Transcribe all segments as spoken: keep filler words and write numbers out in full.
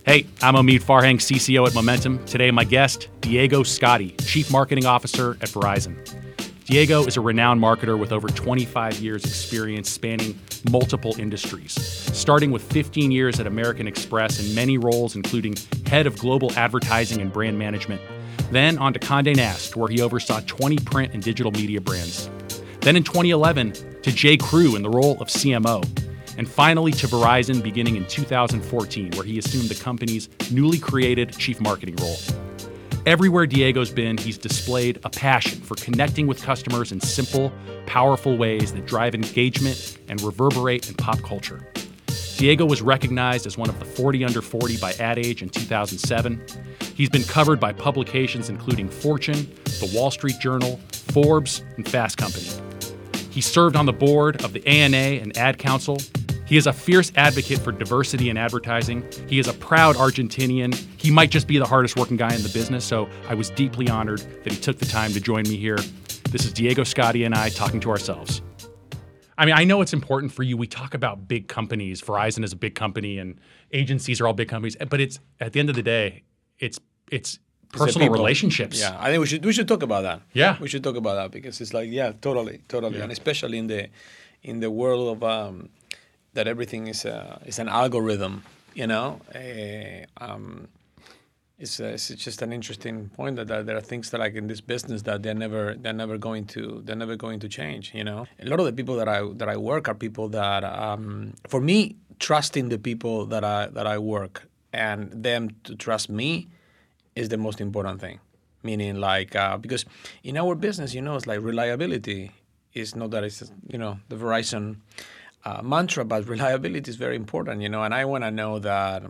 Hey, I'm Omid Farhang, C C O at Momentum. Today, my guest, Diego Scotti, Chief Marketing Officer at Verizon. Diego is a renowned marketer with over twenty-five years experience spanning multiple industries, starting with fifteen years at American Express in many roles, including head of global advertising and brand management. Then on to Condé Nast, where he oversaw twenty print and digital media brands. Then in twenty eleven, to J. Crew in the role of C M O. And finally to Verizon beginning in two thousand fourteen, where he assumed the company's newly created chief marketing role. Everywhere Diego's been, he's displayed a passion for connecting with customers in simple, powerful ways that drive engagement and reverberate in pop culture. Diego was recognized as one of the forty under forty by Ad Age in two thousand seven. He's been covered by publications including Fortune, The Wall Street Journal, Forbes, and Fast Company. He served on the board of the A N A and Ad Council. He is a fierce advocate for diversity in advertising. He is a proud Argentinian. He might just be the hardest working guy in the business, so I was deeply honored that he took the time to join me here. This is Diego Scotti and I talking to ourselves. I mean, I know it's important for you. We talk about big companies. Verizon is a big company and agencies are all big companies, but it's at the end of the day, it's it's personal relationships. Yeah, I think we should we should talk about that. Yeah. We should talk about that because it's like, yeah, totally, totally. Yeah. And especially in the in the world of um, that everything is a, is an algorithm, you know. Uh, um, it's, uh, it's just an interesting point that, that there are things that like in this business that they're never they're never going to they're never going to change, you know. A lot of the people that I that I work are people that um, for me, trusting the people that I that I work and them to trust me is the most important thing. Meaning like uh, because in our business, you know, it's like reliability is not that it's, you know, the Verizon Uh, mantra, but reliability is very important, you know, and I want to know that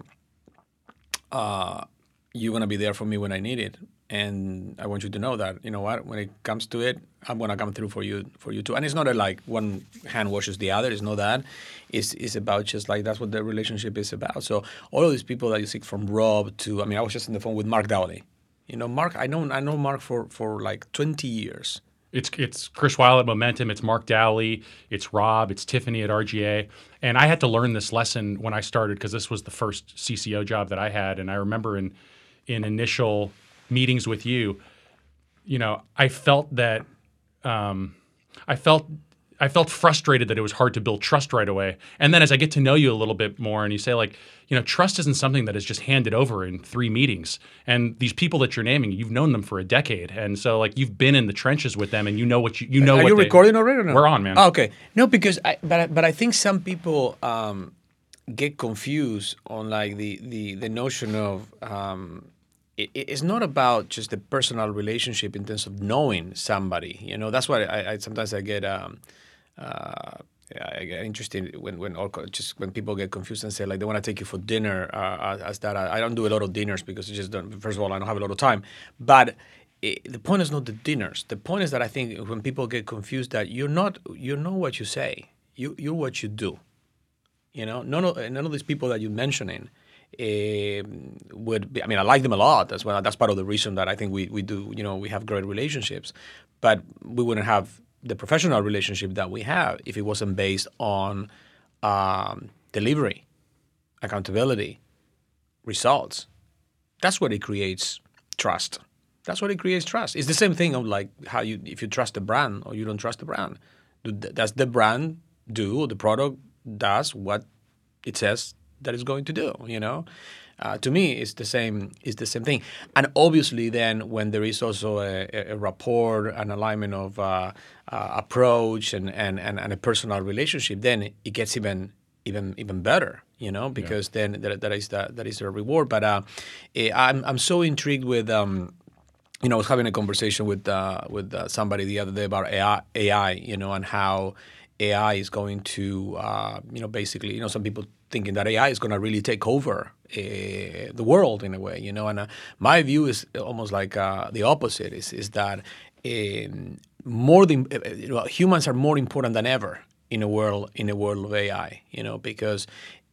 uh, you're going to be there for me when I need it. And I want you to know that, you know what, when it comes to it, I'm going to come through for you for you too. And it's not a, like one hand washes the other. It's not that. It's, it's about just like that's what the relationship is about. So all of these people that you see from Rob to, I mean, I was just on the phone with Mark Dowley. You know, Mark, I know I know Mark for, for like twenty years. It's it's Chris Weil at Momentum, it's Mark Dowley, it's Rob, it's Tiffany at R G A. And I had to learn this lesson when I started because this was the first C C O job that I had. And I remember in in initial meetings with you, you know, I felt that um, I felt I felt frustrated that it was hard to build trust right away. And then as I get to know you a little bit more and you say like, you know, trust isn't something that is just handed over in three meetings. And these people that you're naming, you've known them for a decade. And so like you've been in the trenches with them and you know what you, you know Are what you they, recording already or no? We're on, man. Oh, okay. No, because I but I, but I think some people um, get confused on like the the, the notion of um, it, it's not about just the personal relationship in terms of knowing somebody. You know, that's why I, I sometimes I get um, uh, I get interested when when all, just when people get confused and say like they want to take you for dinner uh, as that. I, I don't do a lot of dinners because it just don't, first of all I don't have a lot of time, but it, the point is not the dinners. The point is that I think when people get confused that you're not you're not what you say. You you're what you do. You know, none of none of these people that you're mentioning uh, would be. I mean, I like them a lot. That's why that's part of the reason that I think we we do. You know, we have great relationships, but we wouldn't have the professional relationship that we have if it wasn't based on um, delivery, accountability, results. That's what it creates trust. That's what it creates trust. It's the same thing of like how you if you trust the brand or you don't trust the brand. Does the brand do or the product does what it says that it's going to do? You know. Uh, to me, it's the same. It's the same thing, and obviously, then when there is also a, a rapport, an alignment of uh, uh, approach, and, and, and, and a personal relationship, then it gets even even even better. You know, because yeah. then that, that is the, that is a reward. But uh, I'm I'm so intrigued with. Um, you know, I was having a conversation with uh, with uh, somebody the other day about A I, A I, you know, and how A I is going to, uh, you know, basically, you know, some people thinking that A I is going to really take over uh, the world in a way, you know. And uh, my view is almost like uh, the opposite. Is is that um, more than uh, you know, humans are more important than ever in a world in a world of A I, you know, because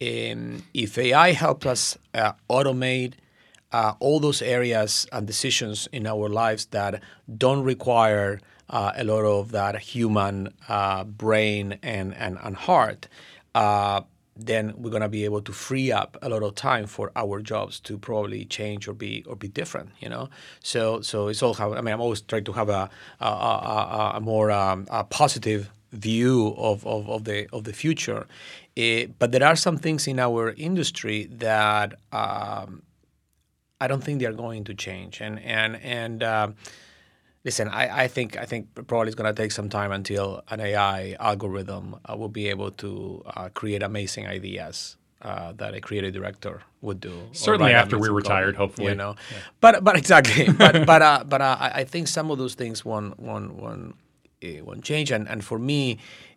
um, if A I helps us uh, automate uh, all those areas and decisions in our lives that don't require uh, a lot of that human uh, brain and and, and heart. Uh, then we're going to be able to free up a lot of time for our jobs to probably change or be or be different, you know. So so it's all how I mean I'm always trying to have a a, a, a more um, a positive view of, of, of the of the future, uh, but there are some things in our industry that um, I don't think they are going to change, and and and. Uh, Listen, I, I think I think probably it's going to take some time until an A I algorithm uh, will be able to uh, create amazing ideas uh, that a creative director would do. Certainly after we're retired, hopefully. You know, yeah. but but exactly. but but uh, but uh, I think some of those things won't won't won't, uh, won't change. And and for me,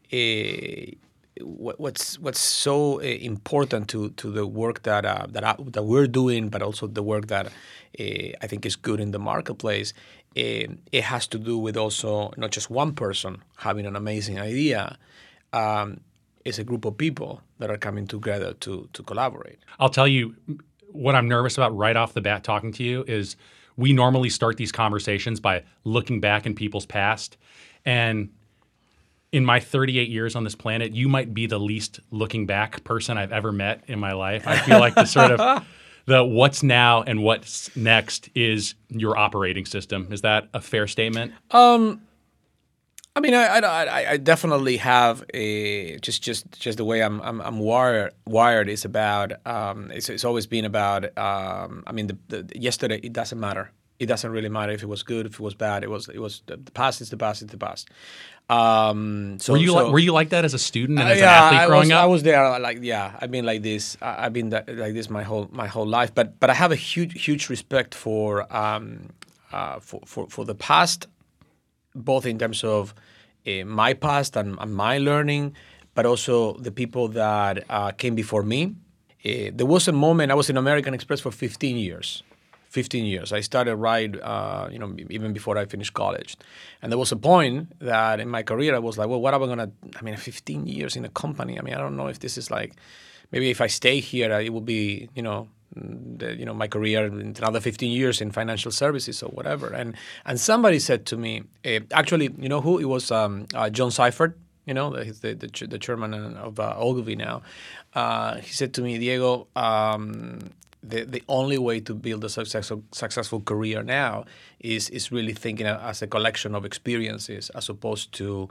uh, what's what's so uh, important to to the work that uh, that I, that we're doing, but also the work that uh, I think is good in the marketplace. It, it has to do with also not just one person having an amazing idea. Um, it's a group of people that are coming together to to collaborate. I'll tell you what I'm nervous about right off the bat talking to you is we normally start these conversations by looking back in people's past. And in my thirty-eight years on this planet, you might be the least looking back person I've ever met in my life. I feel like the sort of the what's now and what's next is your operating system. Is that a fair statement? Um, I mean, I, I, I definitely have a just just just the way I'm I'm, I'm wired. Wired is about. Um, it's, it's always been about. Um, I mean, the, the, yesterday it doesn't matter. It doesn't really matter if it was good, if it was bad. It was it was the past is the past is the past. Um, so were you so, like, were you like that as a student and uh, as yeah, an athlete I growing was, up? I was there like yeah. I've been like this. I, I've been that, like this my whole my whole life. But but I have a huge huge respect for um uh for for, for the past, both in terms of uh, my past and, and my learning, but also the people that uh, came before me. Uh, there was a moment I was in American Express for fifteen years. fifteen years. I started right, uh, you know, even before I finished college. And there was a point that in my career I was like, well, what am I going to, I mean, fifteen years in a company. I mean, I don't know if this is like, maybe if I stay here, it will be, you know, the, you know, my career in another fifteen years in financial services or whatever. And and somebody said to me, uh, actually, you know who? It was um, uh, John Seifert. You know, he's the, the, the chairman of uh, Ogilvy now. Uh, he said to me, Diego, um, The, the only way to build a successful successful career now is is really thinking as a collection of experiences as opposed to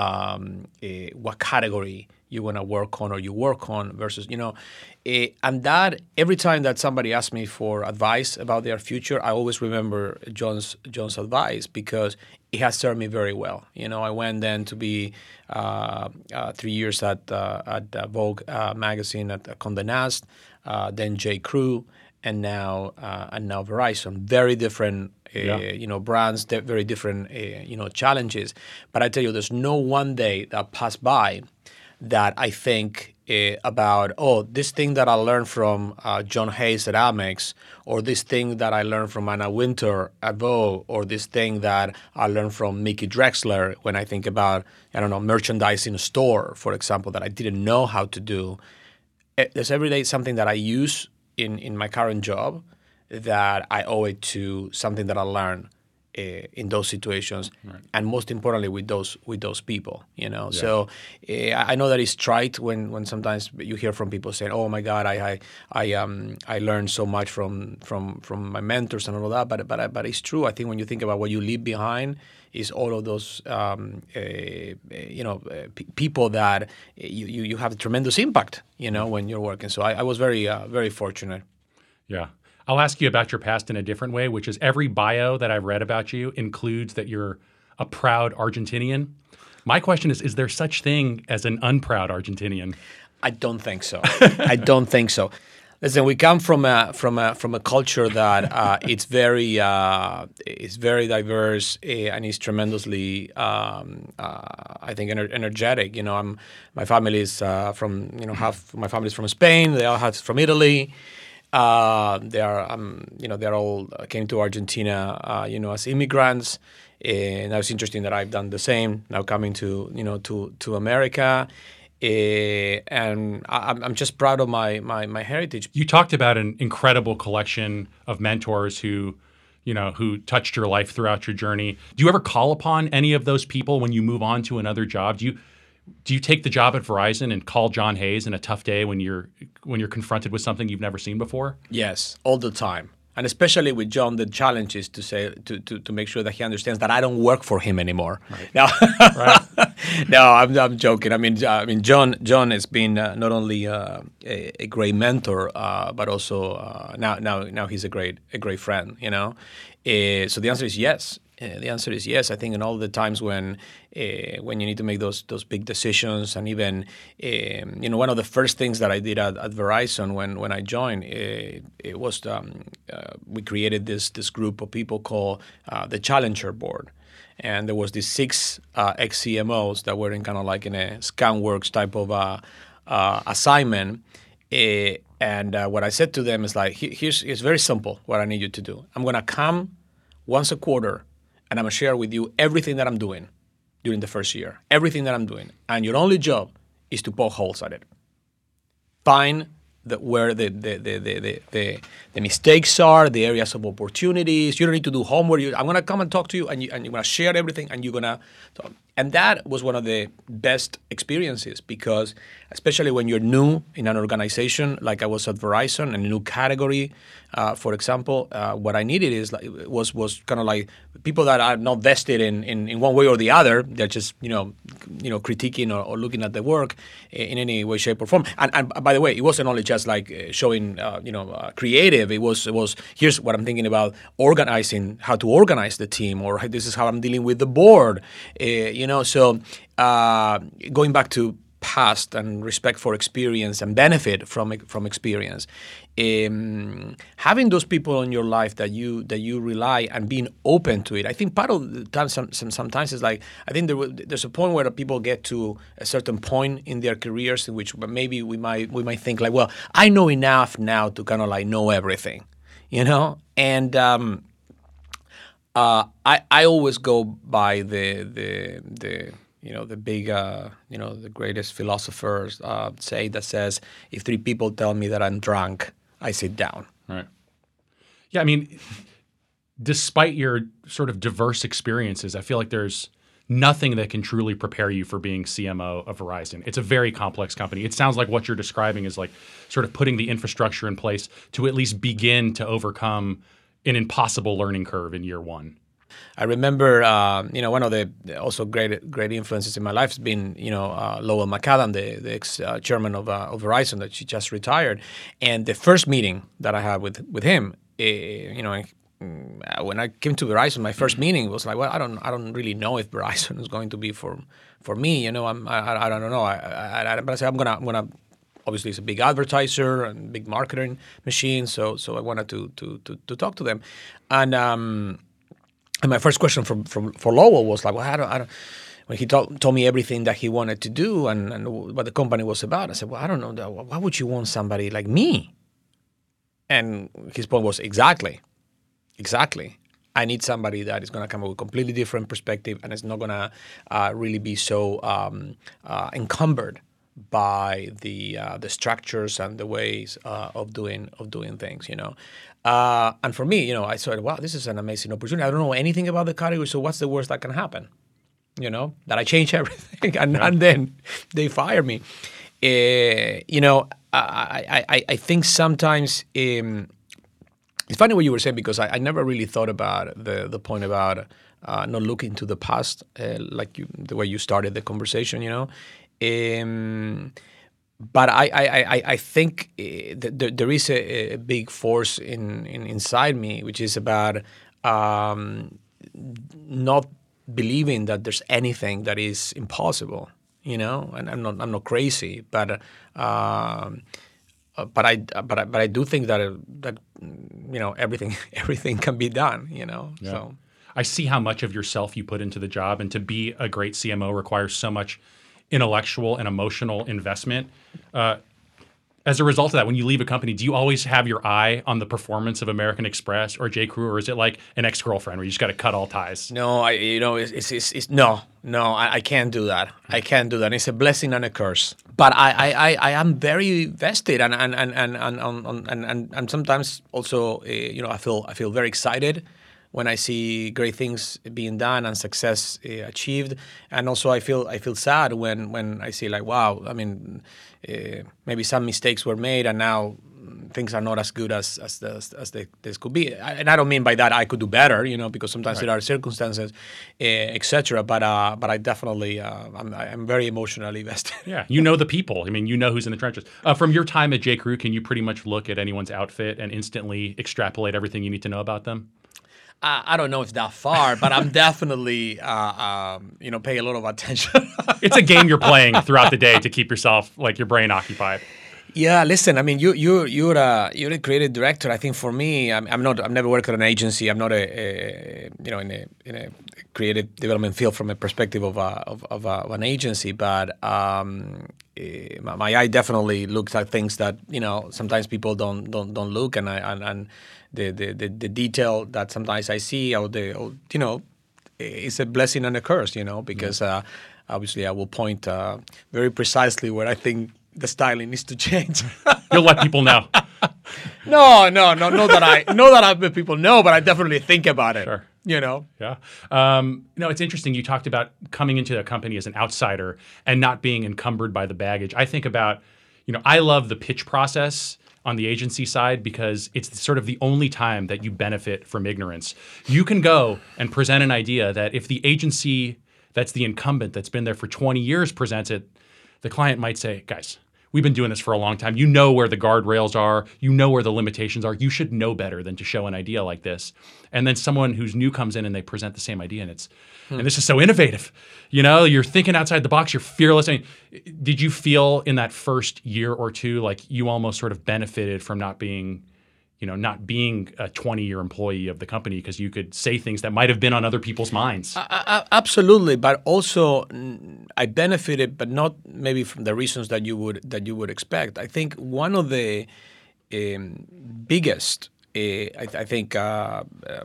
um, a, what category you want to work on or you work on versus, you know, a, and that every time that somebody asks me for advice about their future, I always remember John's John's advice because it has served me very well. You know, I went then to be uh, uh, three years at uh, at uh, Vogue uh, magazine at uh, Condé Nast. Uh, then J. Crew, and now uh, and now Verizon. Very different, uh, yeah. you know, brands. Very different, uh, you know, challenges. But I tell you, there's no one day that passed by that I think uh, about. Oh, this thing that I learned from uh, John Hayes at Amex, or this thing that I learned from Anna Wintour at Vogue, or this thing that I learned from Mickey Drexler. When I think about, I don't know, merchandising a store, for example, that I didn't know how to do. There's every day something that I use in, in my current job that I owe it to something that I learned uh, in those situations, right. And most importantly with those with those people. You know, yeah. So uh, I know that it's trite when, when sometimes you hear from people saying, "Oh my God, I I I um I learned so much from from from my mentors and all of that." But but but it's true. I think when you think about what you leave behind. Is all of those, um, uh, you know, uh, p- people that you, you, you have a tremendous impact, you know, when you're working. So I, I was very, uh, very fortunate. Yeah. I'll ask you about your past in a different way, which is every bio that I've read about you includes that you're a proud Argentinian. My question is, is there such thing as an unproud Argentinian? I don't think so. I don't think so. Listen, we come from a from a from a culture that uh, it's very uh, it's very diverse uh, and is tremendously um, uh, I think ener- energetic. You know, I'm my family is uh, from you know half my family is from Spain. They all have from Italy. Uh, they are um, you know they're all came to Argentina uh, you know as immigrants. And now it's interesting that I've done the same. Now coming to you know to to America. Uh, and I, I'm just proud of my, my my heritage. You talked about an incredible collection of mentors who, you know, who touched your life throughout your journey. Do you ever call upon any of those people when you move on to another job? Do you, Do you take the job at Verizon and call John Hayes in a tough day when you're when you're confronted with something you've never seen before? Yes, all the time. And especially with John, the challenge is to say to, to, to make sure that he understands that I don't work for him anymore. Right. No, right. no, I'm, I'm joking. I mean, I mean, John John has been uh, not only uh, a, a great mentor, uh, but also uh, now now now he's a great a great friend. You know, uh, so the answer is yes. Uh, the answer is yes. I think in all the times when uh, when you need to make those those big decisions, and even um, you know, one of the first things that I did at, at Verizon when when I joined, uh, it was um, uh, we created this this group of people called uh, the Challenger Board, and there was these six uh, ex C M Os that were in kind of like in a ScanWorks type of uh, uh, assignment. Uh, and uh, what I said to them is like, here's it's very simple. What I need you to do, I'm gonna come once a quarter, and I'm going to share with you everything that I'm doing during the first year, everything that I'm doing. And your only job is to poke holes at it. Find the, where the the, the, the, the, the the mistakes are, the areas of opportunities. You don't need to do homework. You, I'm going to come and talk to you, and, you, and you're going to share everything, and you're going to talk. And that was one of the best experiences, because especially when you're new in an organization, like I was at Verizon, a new category, uh, for example, uh, what I needed is like was was kind of like people that are not vested in, in, in one way or the other. They're just you know you know critiquing or, or looking at the work in any way, shape, or form. And, and by the way, it wasn't only just like showing uh, you know uh, creative. It was it was here's what I'm thinking about organizing, how to organize the team, or this is how I'm dealing with the board. Uh, you know, so uh, going back to past and respect for experience and benefit from from experience, um, having those people in your life that you that you rely and being open to it. I think part of the time some, some, sometimes is like I think there, there's a point where people get to a certain point in their careers in which maybe we might we might think like, well, I know enough now to kind of like know everything, you know, and. Um, Uh, I, I always go by the the the you know the big uh, you know the greatest philosophers uh, say that says, if three people tell me that I'm drunk, I sit down. Right. Yeah, I mean, despite your sort of diverse experiences, I feel like there's nothing that can truly prepare you for being C M O of Verizon. It's a very complex company. It sounds like what you're describing is like sort of putting the infrastructure in place to at least begin to overcome an impossible learning curve in year one. I remember, uh, you know, one of the also great great influences in my life has been, you know, uh, Lowell McAdam, the, the ex-chairman uh, of, uh, of Verizon, that she just retired. And the first meeting that I had with with him, uh, you know, when I came to Verizon, my first meeting was like, well, I don't I don't really know if Verizon is going to be for for me. You know, I'm I, I don't know. I, I, I but I said I'm gonna I'm gonna. Obviously, it's a big advertiser and big marketing machine, so so I wanted to to to, to talk to them, and um, and my first question from from for Lowell was like, well, I don't, I don't. When he told told me everything that he wanted to do and, and what the company was about, I said, well, I don't know, why would you want somebody like me? And his point was exactly, exactly. I need somebody that is going to come up with a completely different perspective and is not going to uh, really be so um, uh, encumbered by the uh, the structures and the ways uh, of doing of doing things, you know. Uh, and for me, you know, I thought, wow, this is an amazing opportunity. I don't know anything about the category, so what's the worst that can happen? You know, that I change everything and, yeah. and then they fire me. Uh, you know, I, I, I think sometimes um, it's funny what you were saying, because I, I never really thought about the the point about uh, not looking to the past, uh, like you, the way you started the conversation, you know. Um, but I, I, I, I think that there is a, a big force in, in inside me, which is about um, not believing that there's anything that is impossible, you know. And I'm not I'm not crazy, but uh, but I but I, but I do think that that you know everything everything can be done, you know. Yeah. So I see how much of yourself you put into the job, and to be a great C M O requires so much intellectual and emotional investment. Uh, as a result of that, when you leave a company, do you always have your eye on the performance of American Express or J. Crew, or is it like an ex-girlfriend where you just got to cut all ties? No, I you know it's it's, it's, it's no no I, I can't do that. I can't do that. It's a blessing and a curse. But I I, I, I am very vested and and and and and and and, and, and sometimes also uh, you know I feel I feel very excited when I see great things being done and success uh, achieved, and also I feel I feel sad when when I see like, wow, I mean, uh, maybe some mistakes were made and now things are not as good as as, the, as they this could be. I, and I don't mean by that I could do better, you know, because sometimes right. there are circumstances, uh, et cetera. But uh, but I definitely uh, I'm I'm very emotionally invested. Yeah, you know the people. I mean, you know who's in the trenches. Uh, from your time at J. Crew, can you pretty much look at anyone's outfit and instantly extrapolate everything you need to know about them? Uh, I don't know if that far, but I'm definitely, uh, um, you know, paying a lot of attention. It's a game you're playing throughout the day to keep yourself, like, your brain occupied. Yeah, listen. I mean, you you you're a you're a creative director. I think for me, I'm, I'm not. I've never worked at an agency. I'm not a, a you know in a in a creative development field from a perspective of a, of of, a, of an agency. But um, uh, my, my eye definitely looks at things that you know sometimes people don't don't don't look, and I and, and the, the the the detail that sometimes I see, or the or, you know, it's a blessing and a curse. You know, because mm. uh, obviously I will point uh, very precisely where I think the styling needs to change. You'll let people know. no, no, no, not that I, not that I people know, but I definitely think about it. Sure. You know. Yeah. Um, you know, it's interesting. You talked about coming into a company as an outsider and not being encumbered by the baggage. I think about, you know, I love the pitch process on the agency side because it's sort of the only time that you benefit from ignorance. You can go and present an idea that if the agency that's the incumbent that's been there for twenty years presents it, the client might say, guys, we've been doing this for a long time. You know where the guardrails are. You know where the limitations are. You should know better than to show an idea like this. And then someone who's new comes in and they present the same idea, and it's, hmm. and this is so innovative. You know, you're thinking outside the box. You're fearless. I mean, did you feel in that first year or two like you almost sort of benefited from not being, you know, not being a twenty-year employee of the company because you could say things that might have been on other people's minds? I, I, absolutely, but also I benefited, but not maybe from the reasons that you would that you would expect. I think one of the um, biggest, uh, I, I think, uh, uh,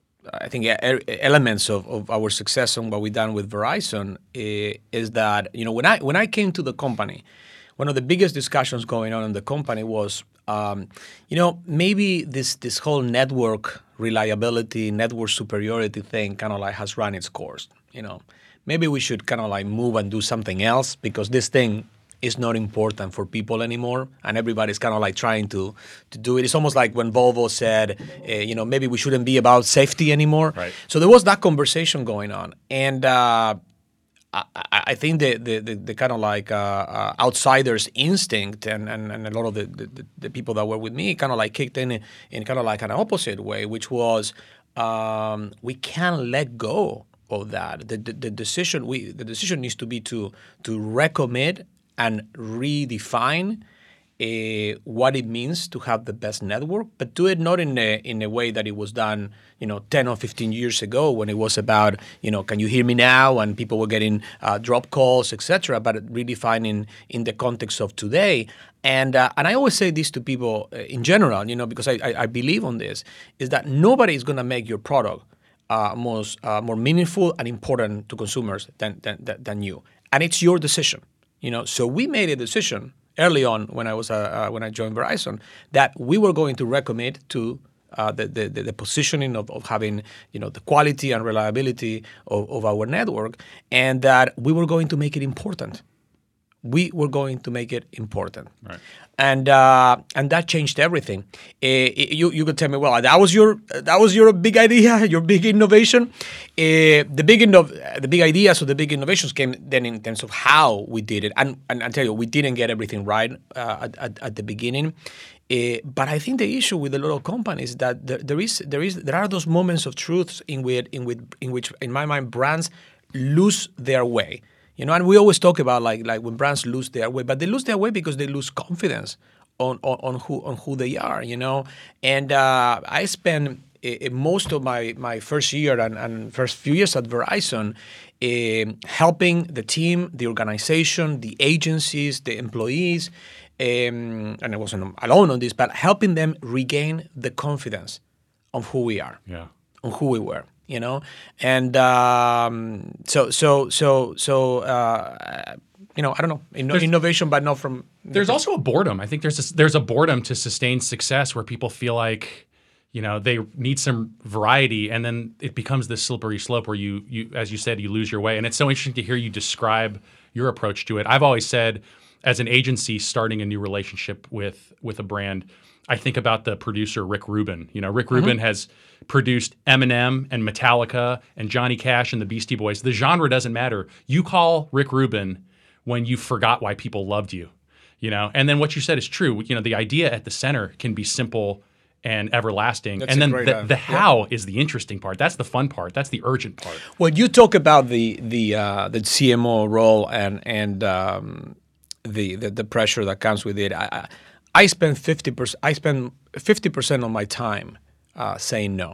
I think elements of, of our success and what we've done with Verizon uh, is that you know when I when I came to the company, one of the biggest discussions going on in the company was. Um, you know, maybe this this whole network reliability, network superiority thing kind of like has run its course. You know, maybe we should kind of like move and do something else because this thing is not important for people anymore, and everybody's kind of like trying to to do it. It's almost like when Volvo said, uh, you know, maybe we shouldn't be about safety anymore. Right. So there was that conversation going on, and. Uh, I, I think the the, the, the kind of like uh, uh, outsider's instinct and, and, and a lot of the, the, the people that were with me kind of like kicked in in kind of like an opposite way, which was um, we can't let go of that. The, the, the decision we the decision needs to be to to recommit and redefine uh, what it means to have the best network, but do it not in a in a way that it was done, you know, ten or fifteen years ago when it was about, you know, can you hear me now? And people were getting uh, drop calls, et cetera, but redefining in the context of today. And uh, and I always say this to people uh, in general, you know, because I, I, I believe on this, is that nobody is going to make your product uh, most, uh, more meaningful and important to consumers than, than, than you. And it's your decision, you know. So we made a decision early on when I was uh, uh, when I joined Verizon that we were going to recommit to uh, the, the the positioning of, of having, you know, the quality and reliability of, of our network, and that we were going to make it important. We were going to make it important, right. and uh, and that changed everything. Uh, you you could tell me, well, that was your that was your big idea, your big innovation. Uh, the big inno- the big ideas or the big innovations came then in terms of how we did it, and and I tell you, we didn't get everything right uh, at, at at the beginning. Uh, but I think the issue with a lot of companies is that there, there is there is there are those moments of truth in which in which in which in my mind brands lose their way. You know, and we always talk about like like when brands lose their way, but they lose their way because they lose confidence on on, on who on who they are. You know, and uh, I spent uh, most of my, my first year and, and first few years at Verizon uh, helping the team, the organization, the agencies, the employees, um, and I wasn't alone on this, but helping them regain the confidence of who we are, yeah, on who we were. You know, and um, so so so so uh, you know, I don't know, Inno- innovation, but not from. There's also a boredom. I think there's a, there's a boredom to sustain success where people feel like you know, they need some variety, and then it becomes this slippery slope where you, you, as you said, you lose your way. And it's so interesting to hear you describe your approach to it. I've always said, as an agency starting a new relationship with with a brand, I think about the producer Rick Rubin. You know, Rick mm-hmm. Rubin has produced Eminem and Metallica and Johnny Cash and the Beastie Boys. The genre doesn't matter. You call Rick Rubin when you forgot why people loved you. You know, and then what you said is true. You know, the idea at the center can be simple and everlasting. That's and then great, the, uh, the how yeah. is the interesting part. That's the fun part. That's the urgent part. Well, you talk about the the uh, the C M O role and and um, the, the the pressure that comes with it. I I, I spend fifty percent. I spend fifty percent of my time uh, saying no,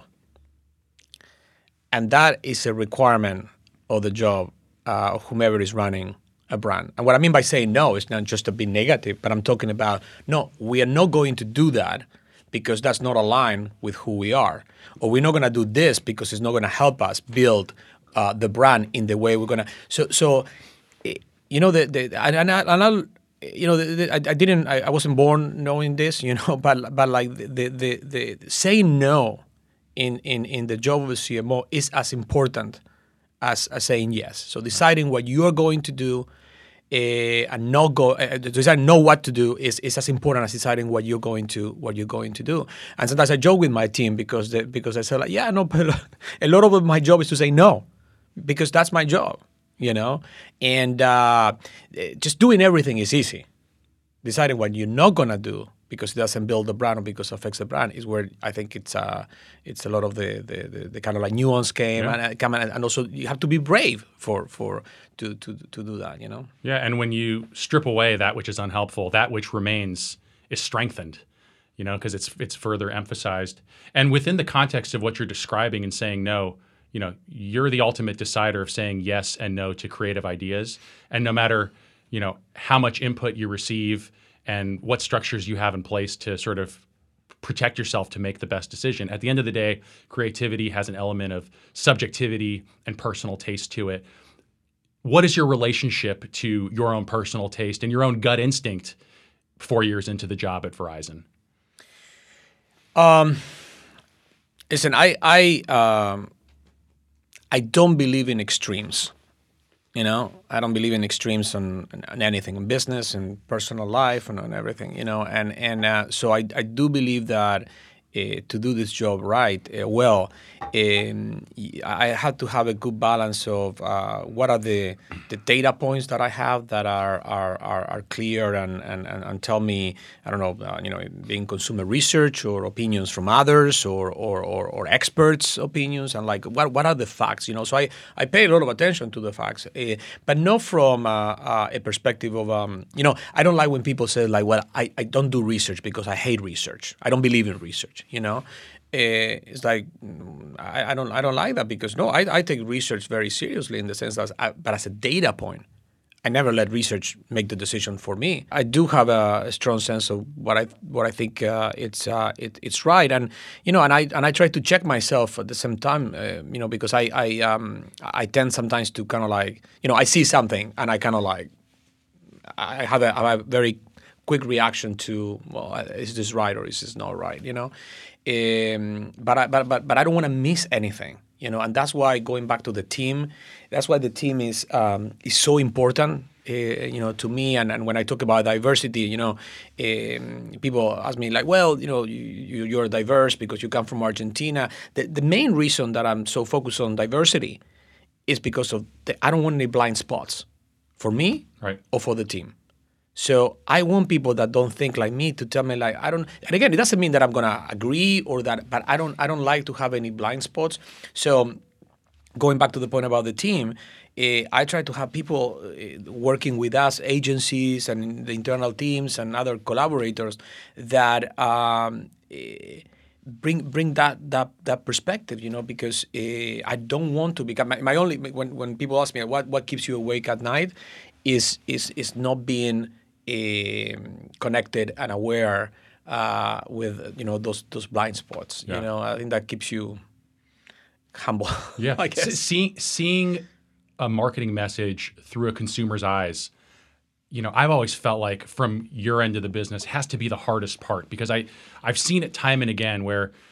and that is a requirement of the job uh, of whomever is running a brand. And what I mean by saying no is not just to be negative, but I'm talking about no. We are not going to do that, because that's not aligned with who we are. Or we're not going to do this because it's not going to help us build uh, the brand in the way we're going to. So, so you know, the, the and, I, and I'll, you know, the, the, I, I didn't, I, I wasn't born knowing this, you know, but but like the the the, the saying no in, in in the job of a C M O is as important as, as saying yes. So deciding what you are going to do. Uh, and not go uh, decide know what to do is, is as important as deciding what you're going to what you're going to do. And sometimes I joke with my team because they, because I say like, yeah, no, but a lot of my job is to say no, because that's my job, you know. And uh, just doing everything is easy. Deciding what you're not gonna do because it doesn't build the brand or because it affects the brand is where I think it's uh it's a lot of the the, the, the kind of like nuance game yeah. and and also you have to be brave for for to to to do that, you know. Yeah, and when you strip away that which is unhelpful, that which remains is strengthened, you know, because it's it's further emphasized. And within the context of what you're describing and saying no, you know, you're the ultimate decider of saying yes and no to creative ideas, and no matter, you know, how much input you receive and what structures you have in place to sort of protect yourself to make the best decision. At the end of the day, creativity has an element of subjectivity and personal taste to it. What is your relationship to your own personal taste and your own gut instinct four years into the job at Verizon? Um, listen, I I um, I don't believe in extremes. You know, I don't believe in extremes on, on anything, in business and personal life and on everything, you know. And and uh, so I, I do believe that uh, to do this job right, uh, well, um, I have to have a good balance of uh, what are the the data points that I have that are are are, are clear and, and, and tell me, I don't know, uh, you know, being consumer research or opinions from others or or, or, or experts' opinions, and like what what are the facts, you know. So I, I pay a lot of attention to the facts, uh, but not from uh, uh, a perspective of, um, you know, I don't like when people say like, well, I, I don't do research because I hate research. I don't believe in research. You know, uh, it's like I, I don't I don't like that because no, I, I take research very seriously in the sense that, I, but as a data point, I never let research make the decision for me. I do have a, a strong sense of what I what I think uh, it's uh, it, it's right, and you know, and I and I try to check myself at the same time, uh, you know, because I I um I tend sometimes to kind of like, you know, I see something and I kind of like I have a, I have a very quick reaction to, well, is this right or is this not right, you know? Um, but, I, but but but I don't want to miss anything, you know, and that's why going back to the team, that's why the team is um, is so important, uh, you know, to me. And, and when I talk about diversity, you know, um, people ask me like, well, you know, you, you're diverse because you come from Argentina. The, the main reason that I'm so focused on diversity is because of the, I don't want any blind spots for me right. or for the team. So I want people that don't think like me to tell me like I don't. And again, it doesn't mean that I'm gonna agree or that, but I don't. I don't like to have any blind spots. So going back to the point about the team, uh, I try to have people uh, working with us, agencies and the internal teams and other collaborators that um, uh, bring bring that that that perspective. You know, because uh, I don't want to become my, my only. When when people ask me what what keeps you awake at night, is is is not being Uh, connected and aware uh, with, you know, those those blind spots. Yeah. You know, I think that keeps you humble. Yeah, I guess. seeing seeing a marketing message through a consumer's eyes, you know, I've always felt like from your end of the business has to be the hardest part because I I've seen it time and again where,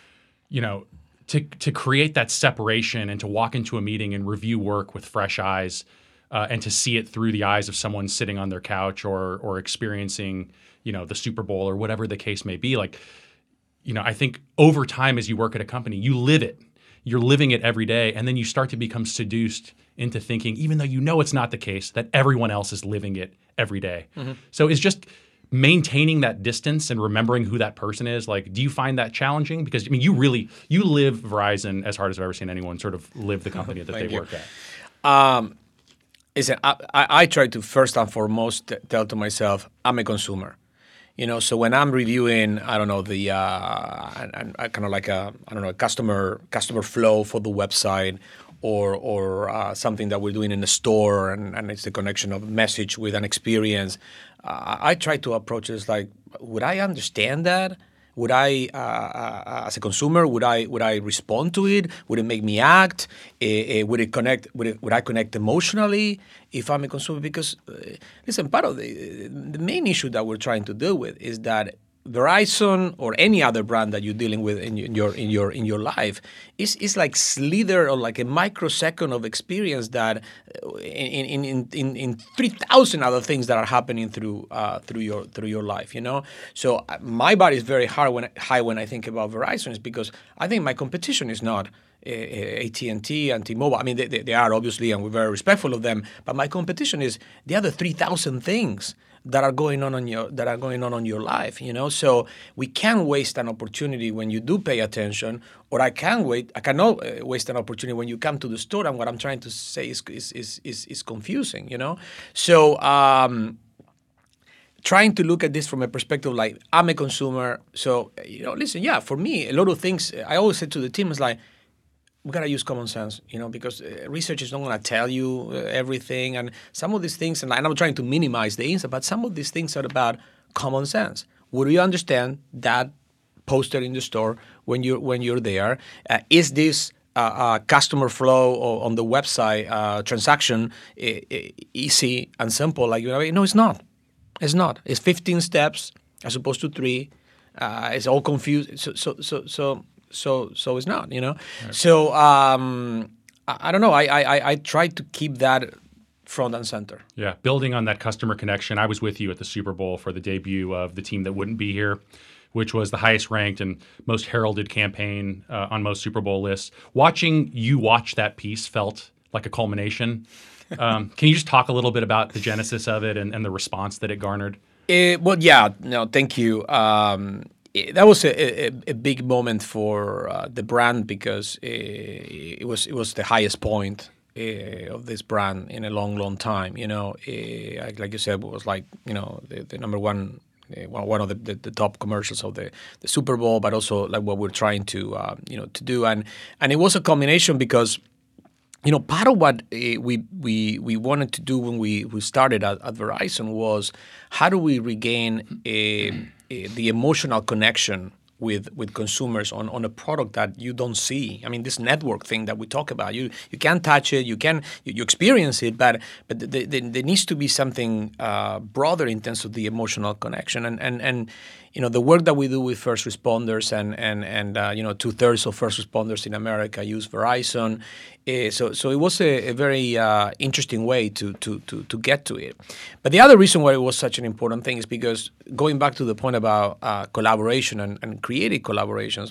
you know, to to create that separation and to walk into a meeting and review work with fresh eyes, uh, and to see it through the eyes of someone sitting on their couch or or experiencing, you know, the Super Bowl or whatever the case may be. Like, you know, I think over time as you work at a company, you live it. You're living it every day, and then you start to become seduced into thinking, even though you know it's not the case, that everyone else is living it every day. Mm-hmm. So it's just maintaining that distance and remembering who that person is. Like, do you find that challenging? Because I mean, you really you live Verizon as hard as I've ever seen anyone sort of live the company that they you. work at. Um, listen, I, I, I try to first and foremost tell to myself, I'm a consumer. You know, so when I'm reviewing, I don't know, the uh, and, and kind of like a I don't know, a customer customer flow for the website, or or uh, something that we're doing in the store, and, and it's the connection of message with an experience. Uh, I try to approach it as like, would I understand that? Would I, uh, uh, as a consumer, would I would I respond to it? Would it make me act? Uh, uh, would it connect? Would it, would I connect emotionally if I'm a consumer? Because uh, listen, part of the the main issue that we're trying to deal with is that Verizon or any other brand that you're dealing with in your in your in your life is is like slither or like a microsecond of experience that in in in in three thousand other things that are happening through uh, through your through your life, you know. So my body is very hard when high when I think about Verizon, is because I think my competition is not A T and T and T-Mobile. I mean, they, they are obviously, and we're very respectful of them. But my competition is the other three thousand things that are going on on your that are going on on your life. You know, so we can't waste an opportunity when you do pay attention, or I can't wait. I cannot waste an opportunity when you come to the store. And what I'm trying to say is is is is, is confusing. You know, so. Um, Trying to look at this from a perspective like I'm a consumer. So, you know, listen, yeah, for me, a lot of things, I always say to the team is like, we got to use common sense, you know, because uh, research is not going to tell you uh, everything. And some of these things, and I'm not trying to minimize the insight, but some of these things are about common sense. Would you understand that poster in the store when you're, when you're there? Uh, is this uh, uh, customer flow or on the website uh, transaction uh, easy and simple? Like, you know, no, it's not. It's not. It's fifteen steps as opposed to three. Uh, it's all confused. So, so, so, so, so, so it's not. You know. Right. So um, I, I don't know. I, I, I try to keep that front and center. Yeah, building on that customer connection. I was with you at the Super Bowl for the debut of the team that wouldn't be here, which was the highest ranked and most heralded campaign uh, on most Super Bowl lists. Watching you watch that piece felt like a culmination. Um, can you just talk a little bit about the genesis of it and, and the response that it garnered? It, well, yeah, no, thank you. Um, it, that was a, a, a big moment for uh, the brand because it, it was it was the highest point uh, of this brand in a long, long time. You know, uh, like you said, it was like you know the, the number one. Uh, one of the, the, the top commercials of the, the Super Bowl, but also like what we're trying to uh, you know to do, and and it was a combination because. You know, part of what uh, we we we wanted to do when we, we started at, at Verizon was how do we regain a, a, the emotional connection with with consumers on, on a product that you don't see. I mean, this network thing that we talk about, you you can't touch it, you can you, you experience it, but but the, the, there needs to be something uh, broader in terms of the emotional connection. And and and you know, the work that we do with first responders and and and uh, you know, two thirds of first responders in America use Verizon. Uh, so so it was a, a very uh, interesting way to, to to to get to it. But the other reason why it was such an important thing is because going back to the point about uh, collaboration and, and creative collaborations,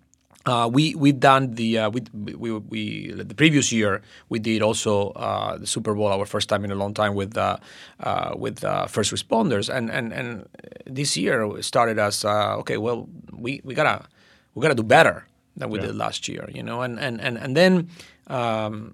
uh, we we've done the uh, we, we we the previous year we did also uh, the Super Bowl, our first time in a long time with uh, uh, with uh, first responders, and and and this year started as uh, okay, well we, we gotta we gotta do better than we yeah. did last year, you know, and and and and then. Um,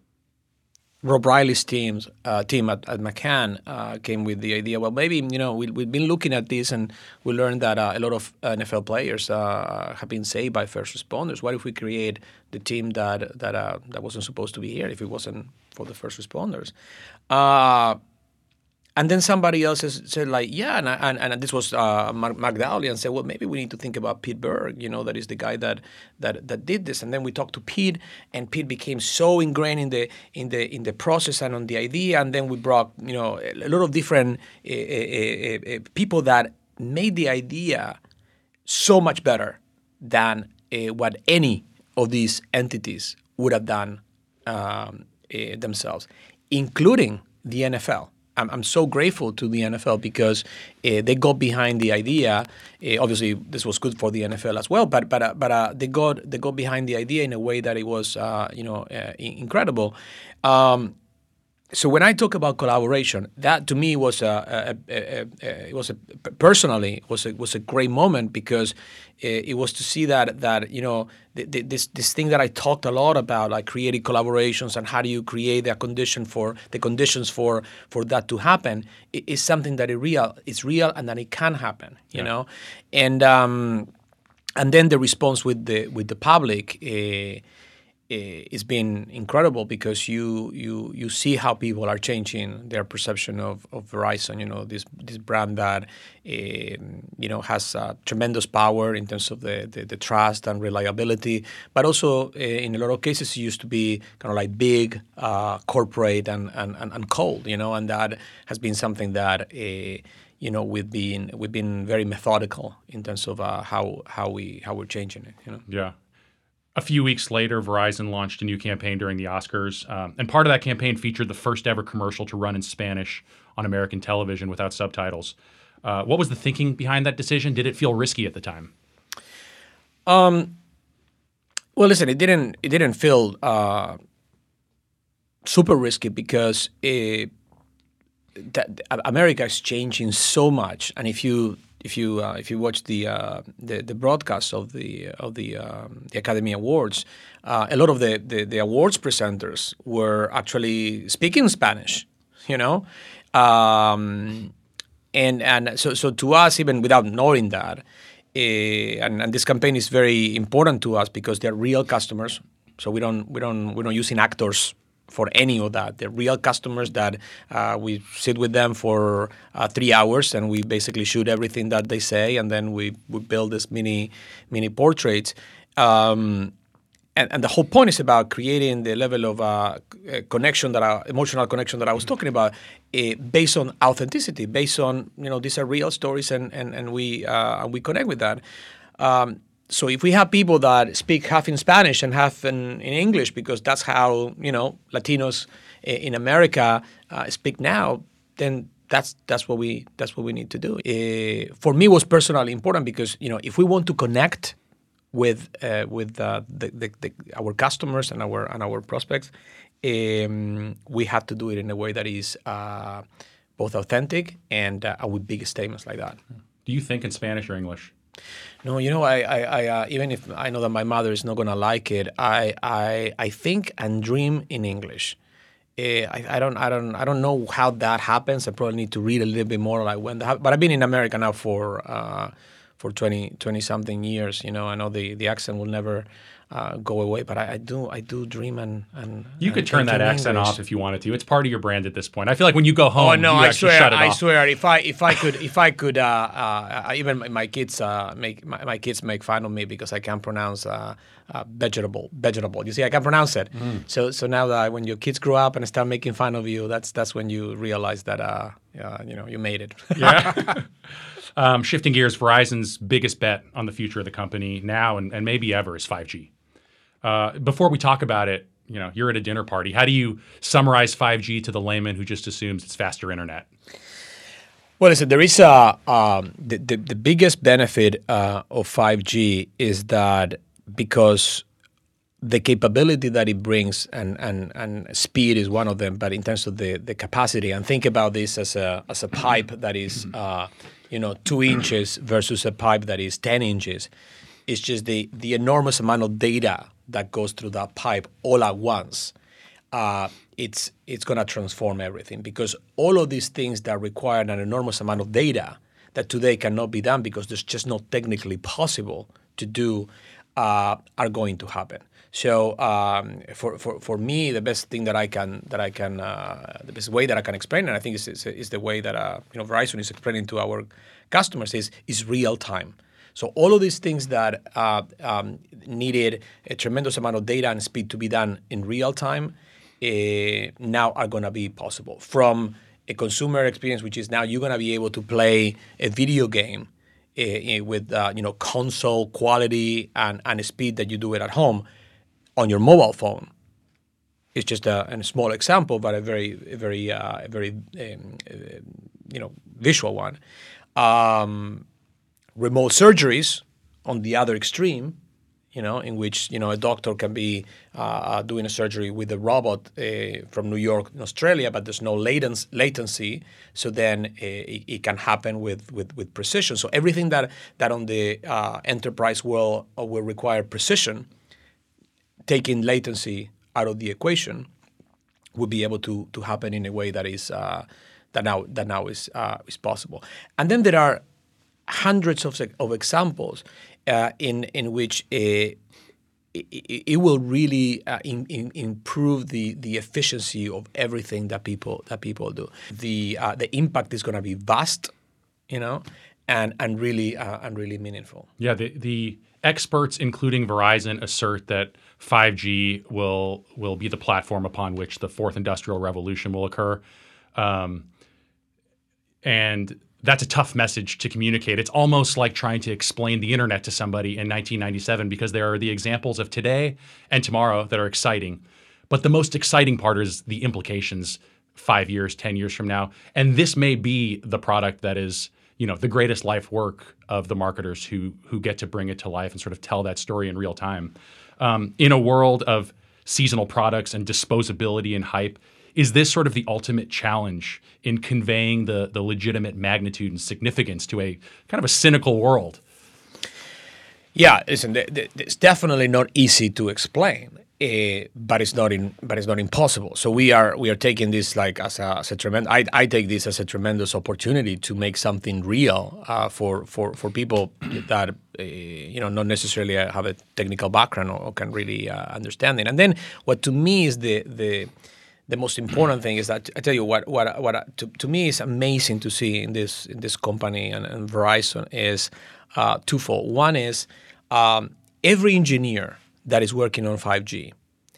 Rob Riley's teams, uh, team at, at McCann uh, came with the idea, well, maybe, you know, we, we've been looking at this and we learned that uh, a lot of N F L players uh, have been saved by first responders. What if we create the team that that uh, that wasn't supposed to be here if it wasn't for the first responders? Uh, And then somebody else has said, like, yeah, and and, and this was uh, Mark, Mark Dowley, and said, well, maybe we need to think about Pete Berg, you know, that is the guy that that that did this. And then we talked to Pete, and Pete became so ingrained in the in the in the process and on the idea. And then we brought, you know, a lot of different uh, uh, uh, people that made the idea so much better than uh, what any of these entities would have done um, uh, themselves, including the N F L. I'm, I'm so grateful to the N F L because uh, they got behind the idea. Uh, obviously, this was good for the N F L as well, but but uh, but uh, they got they got behind the idea in a way that it was uh, you know uh, incredible. Um, So when I talk about collaboration, that to me was a, a, a, a it was a, personally was a was a great moment because it, it was to see that that you know th- th- this this thing that I talked a lot about, like creating collaborations and how do you create the condition for the conditions for for that to happen, it, is something that is real. It's real and that it can happen. You yeah. know, and um, and then the response with the with the public. Uh, It's been incredible because you you you see how people are changing their perception of, of Verizon. You know, this this brand that uh, you know has uh, tremendous power in terms of the, the, the trust and reliability, but also uh, in a lot of cases it used to be kind of like big, uh, corporate and, and, and, and cold. You know, and that has been something that. Uh, You know, we've been we've been very methodical in terms of uh, how how we how we're changing it. You know. Yeah. A few weeks later, Verizon launched a new campaign during the Oscars, um, and part of that campaign featured the first ever commercial to run in Spanish on American television without subtitles. Uh, what was the thinking behind that decision? Did it feel risky at the time? Um, well, listen, it didn't. It didn't feel uh, super risky because it, that America is changing so much, and if you If you uh, if you watch the, uh, the the broadcast of the of the um, the Academy Awards, uh, a lot of the, the, the awards presenters were actually speaking Spanish, you know, um, and and so so to us, even without knowing that, uh, and, and this campaign is very important to us because they're real customers. So we don't we don't we're not using actors for any of that. They're real customers that uh, we sit with them for uh, three hours and we basically shoot everything that they say, and then we, we build this mini mini portraits. Um, and, and the whole point is about creating the level of uh, connection that I, emotional connection that I was talking about, uh, based on authenticity, based on you know these are real stories, and and and we uh, and we connect with that. Um, So if we have people that speak half in Spanish and half in, in English, because that's how you know Latinos in America uh, speak now, then that's that's what we that's what we need to do. Uh, for me, it was personally important because you know if we want to connect with uh, with uh, the, the, the, our customers and our and our prospects, um, we have to do it in a way that is uh, both authentic and uh, with big statements like that. Do you think in Spanish or English? No, you know, I, I, I uh, even if I know that my mother is not gonna like it, I, I, I think and dream in English. Uh, I, I don't, I don't, I don't know how that happens. I probably need to read a little bit more, like when that. But I've been in America now for, uh, for twenty, twenty something years. You know, I know the, the accent will never uh, go away, but I, I do, I do dream and. and you could and, turn and that accent English. off if you wanted to. It's part of your brand at this point. I feel like when you go home, oh no, you I actually swear, shut it I off. swear, if I, if I could, if I could, uh, uh, even my, my kids uh, make my, my kids make fun of me because I can't pronounce uh, uh, vegetable, vegetable. You see, I can't pronounce it. Mm. So, so now that when your kids grow up and start making fun of you, that's that's when you realize that uh, uh you know, you made it. Yeah. um, shifting gears, Verizon's biggest bet on the future of the company now and, and maybe ever is five G. Uh, before we talk about it, you know, you're at a dinner party. How do you summarize five G to the layman who just assumes it's faster internet? Well, listen, there is a um, the, the the biggest benefit uh, of five G is that because the capability that it brings and and and speed is one of them, but in terms of the the capacity, and think about this as a as a pipe that is uh, you know two inches versus a pipe that is ten inches. It's just the the enormous amount of data that goes through that pipe all at once. Uh, it's it's going to transform everything because all of these things that require an enormous amount of data that today cannot be done because there's just not technically possible to do uh, are going to happen. So um, for, for for me, the best thing that I can that I can uh, the best way that I can explain, and I think is is, is the way that uh, you know Verizon is explaining to our customers is is real time. So all of these things that uh, um, needed a tremendous amount of data and speed to be done in real time uh, now are going to be possible. From a consumer experience, which is now you're going to be able to play a video game uh, with uh, you know console quality and, and speed that you do it at home on your mobile phone. It's just a, a small example, but a very, a very, uh, a very, um, uh, you know, visual one. Um, remote surgeries, on the other extreme, you know, in which you know a doctor can be uh, doing a surgery with a robot uh, from New York in Australia, but there's no latency, latency, so then uh, it, it can happen with, with, with precision. So everything that that on the uh, enterprise world uh, will require precision, taking latency out of the equation, would be able to to happen in a way that is uh, that now that now is uh, is possible. And then there are hundreds of of examples uh, in in which a, it, it will really uh, in, in improve the the efficiency of everything that people that people do. The uh, the impact is going to be vast, you know, and and really uh, and really meaningful. Yeah, the the experts, including Verizon, assert that five G will will be the platform upon which the fourth industrial revolution will occur, um, and that's a tough message to communicate. It's almost like trying to explain the internet to somebody in nineteen ninety-seven, because there are the examples of today and tomorrow that are exciting. But the most exciting part is the implications five years, ten years from now. And this may be the product that is, you know, the greatest life work of the marketers who who get to bring it to life and sort of tell that story in real time. Um, in a world of seasonal products and disposability and hype, is this sort of the ultimate challenge in conveying the the legitimate magnitude and significance to a kind of a cynical world? Yeah, listen, th- th- it's definitely not easy to explain, uh, but it's not in, but it's not impossible. So we are we are taking this like as a, as a tremendous. I, I take this as a tremendous opportunity to make something real uh, for for for people that uh, you know not necessarily have a technical background or, or can really uh, understand it. And then what to me is the the The most important thing is that I tell you what what what to, to me is amazing to see in this in this company and, and Verizon is uh, twofold. One is um, every engineer that is working on five G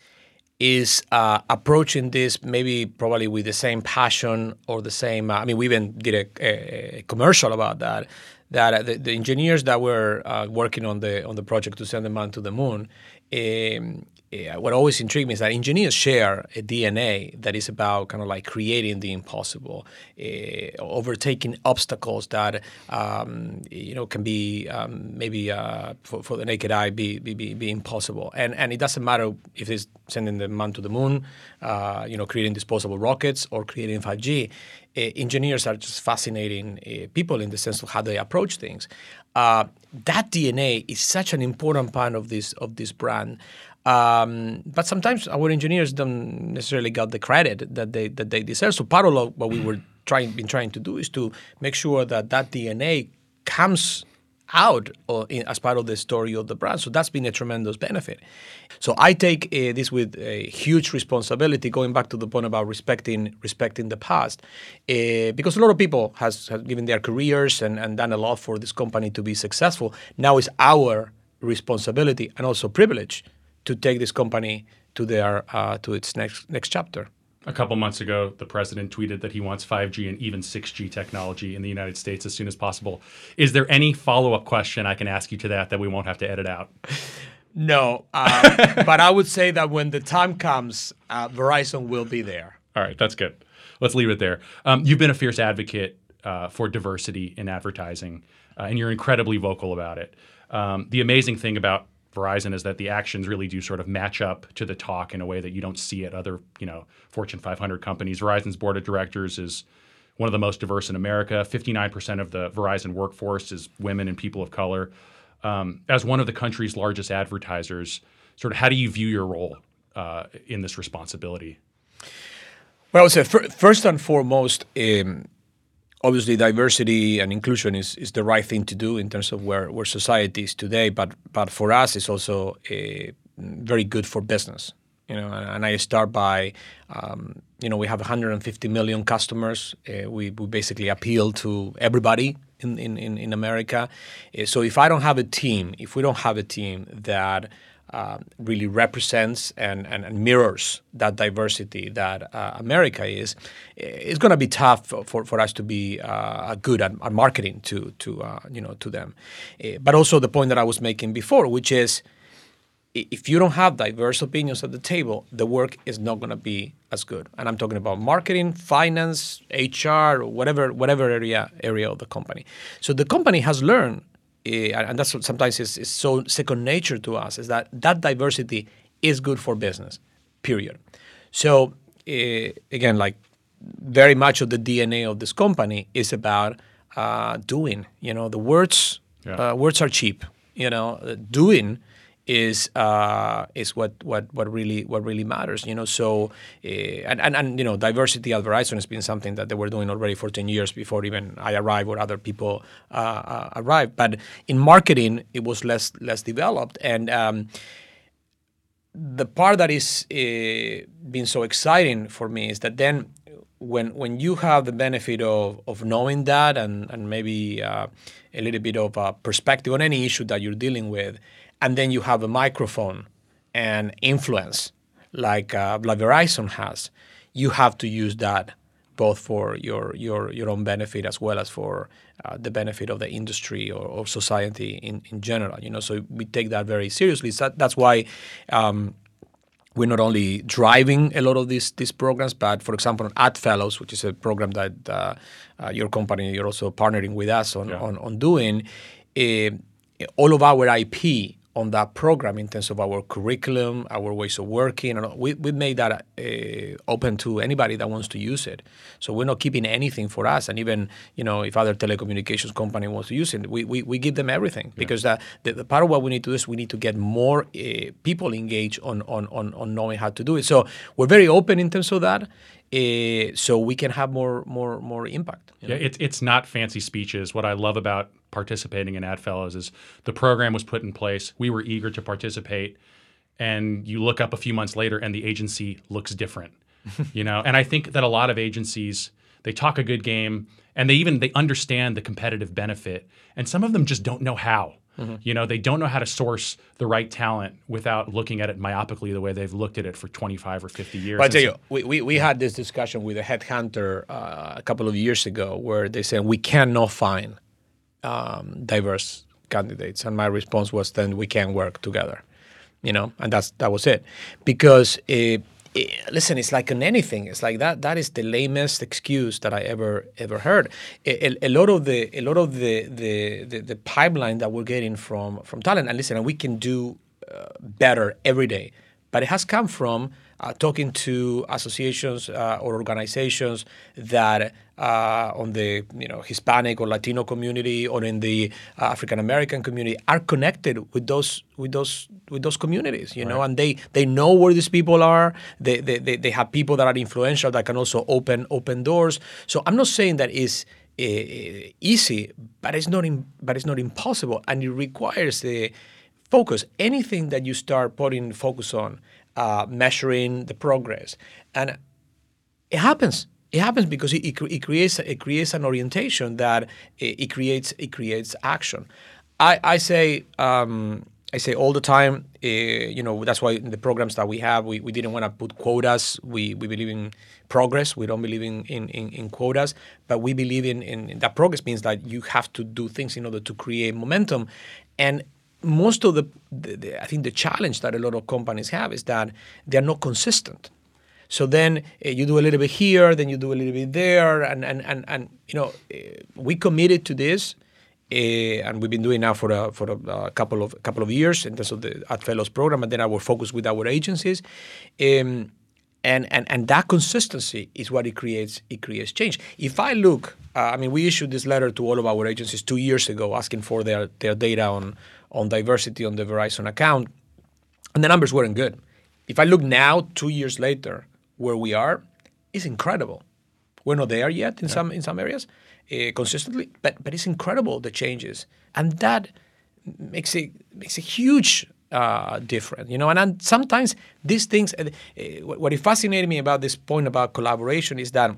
is uh, approaching this maybe probably with the same passion or the same. Uh, I mean, we even did a, a, a commercial about that. That the, the engineers that were uh, working on the on the project to send the man to the moon. Um, Yeah, what always intrigued me is that engineers share a D N A that is about kind of like creating the impossible, uh, overtaking obstacles that um, you know can be um, maybe uh, for, for the naked eye be, be be impossible. And and it doesn't matter if it's sending the man to the moon, uh, you know, creating disposable rockets or creating five G. Uh, engineers are just fascinating uh, people in the sense of how they approach things. Uh, that D N A is such an important part of this of this brand. Um, but sometimes our engineers don't necessarily get the credit that they that they deserve. So part of what we were trying been trying to do is to make sure that that D N A comes out or in, as part of the story of the brand. So that's been a tremendous benefit. So I take uh, this with a huge responsibility. Going back to the point about respecting respecting the past, uh, because a lot of people has, has given their careers and, and done a lot for this company to be successful. Now it's our responsibility and also privilege to take this company to their uh, to its next next chapter. A couple months ago, the president tweeted that he wants five G and even six G technology in the United States as soon as possible. Is there any follow-up question I can ask you to that that we won't have to edit out? No, uh, but I would say that when the time comes, uh, Verizon will be there. All right, that's good. Let's leave it there. Um, you've been a fierce advocate uh, for diversity in advertising, uh, and you're incredibly vocal about it. Um, the amazing thing about Verizon is that the actions really do sort of match up to the talk in a way that you don't see at other, you know, Fortune five hundred companies. Verizon's board of directors is one of the most diverse in America. fifty-nine percent of the Verizon workforce is women and people of color. Um, as one of the country's largest advertisers, sort of how do you view your role uh, in this responsibility? Well, I would say f- first and foremost, um, obviously, diversity and inclusion is, is the right thing to do in terms of where, where society is today. But but for us, it's also uh, very good for business. You know, and I start by, um, you know, we have one hundred fifty million customers. Uh, we, we basically appeal to everybody in in, in, in America. Uh, so if I don't have a team, if we don't have a team that uh, really represents and, and, and mirrors that diversity that uh, America is, it's going to be tough for, for, for us to be uh, good at, at marketing to to uh, you know to them. Uh, but also the point that I was making before, which is, if you don't have diverse opinions at the table, the work is not going to be as good. And I'm talking about marketing, finance, H R, or whatever whatever area area of the company. So the company has learned, uh, and that's what sometimes is, is so second nature to us, is that that diversity is good for business, period. So uh, again, like very much of the D N A of this company is about uh, doing. You know, the words yeah. uh, words are cheap. You know, doing is uh, is what, what what really what really matters, you know. So uh, and, and and you know, diversity at Verizon has been something that they were doing already for ten years before even I arrived or other people uh, uh, arrived. But in marketing, it was less less developed. And um, the part that is uh, been so exciting for me is that then when when you have the benefit of of knowing that and and maybe uh, a little bit of a perspective on any issue that you're dealing with, and then you have a microphone and influence like uh, like Verizon has, you have to use that both for your your your own benefit as well as for uh, the benefit of the industry or, or society in, in general. You know, so we take that very seriously. So that, that's why um, we're not only driving a lot of these these programs, but for example, on Ad Fellows, which is a program that uh, uh, your company, you're also partnering with us on yeah. on, on doing, uh, all of our I P on that program in terms of our curriculum, our ways of working. And we we made that uh, open to anybody that wants to use it. So we're not keeping anything for us. And even, you know, if other telecommunications company wants to use it, we we, we give them everything. Yeah. Because uh, the, the part of what we need to do is we need to get more uh, people engaged on, on, on, on knowing how to do it. So we're very open in terms of that. Uh, so we can have more more more impact. You know? Yeah, it's it's not fancy speeches. What I love about participating in Ad Fellows is the program was put in place. We were eager to participate, and you look up a few months later, and the agency looks different. You know, and I think that a lot of agencies, they talk a good game, and they even they understand the competitive benefit, and some of them just don't know how. Mm-hmm. You know, they don't know how to source the right talent without looking at it myopically the way they've looked at it for twenty-five or fifty years. But I tell you, we, we, we had this discussion with a headhunter uh, a couple of years ago where they said we cannot find um, diverse candidates. And my response was, then we can work together, you know, and that's that was it. Because uh, It, listen, it's like on anything. It's like that. That is the lamest excuse that I ever ever heard. A, a, a lot of the a lot of the, the the the pipeline that we're getting from from talent. And listen, and we can do uh, better every day. But it has come from uh, talking to associations uh, or organizations that uh, on the you know Hispanic or Latino community or in the uh, African American community are connected with those with those with those communities, you right. know, and they they know where these people are. They, they they they have people that are influential that can also open open doors. So I'm not saying that it's uh, easy, but it's not in, but it's not impossible, and it requires the focus. Anything that you start putting focus on, uh, measuring the progress, and it happens. It happens because it, it, it creates it creates an orientation that it, it creates it creates action. I I say um, I say all the time. Uh, you know that's why in the programs that we have, we, we didn't want to put quotas. We we believe in progress. We don't believe in in, in, in quotas, but we believe in, in in that progress means that you have to do things in order to create momentum. And most of the, the, the, I think the challenge that a lot of companies have is that they're not consistent. So then uh, you do a little bit here, then you do a little bit there, and and and, and you know uh, we committed to this, uh, and we've been doing now for a for a, a couple of couple of years in terms of the Ad Fellows program, and then our focus with our agencies, um, and and and that consistency is what it creates. It creates change. If I look, uh, I mean, we issued this letter to all of our agencies two years ago, asking for their their data on. on diversity on the Verizon account, and the numbers weren't good. If I look now, two years later, where we are, it's incredible. We're not there yet in yeah. some in some areas, uh, consistently, but but it's incredible the changes, and that makes it makes a huge uh, difference, you know. And, and sometimes these things, uh, uh, what it fascinated me about this point about collaboration is that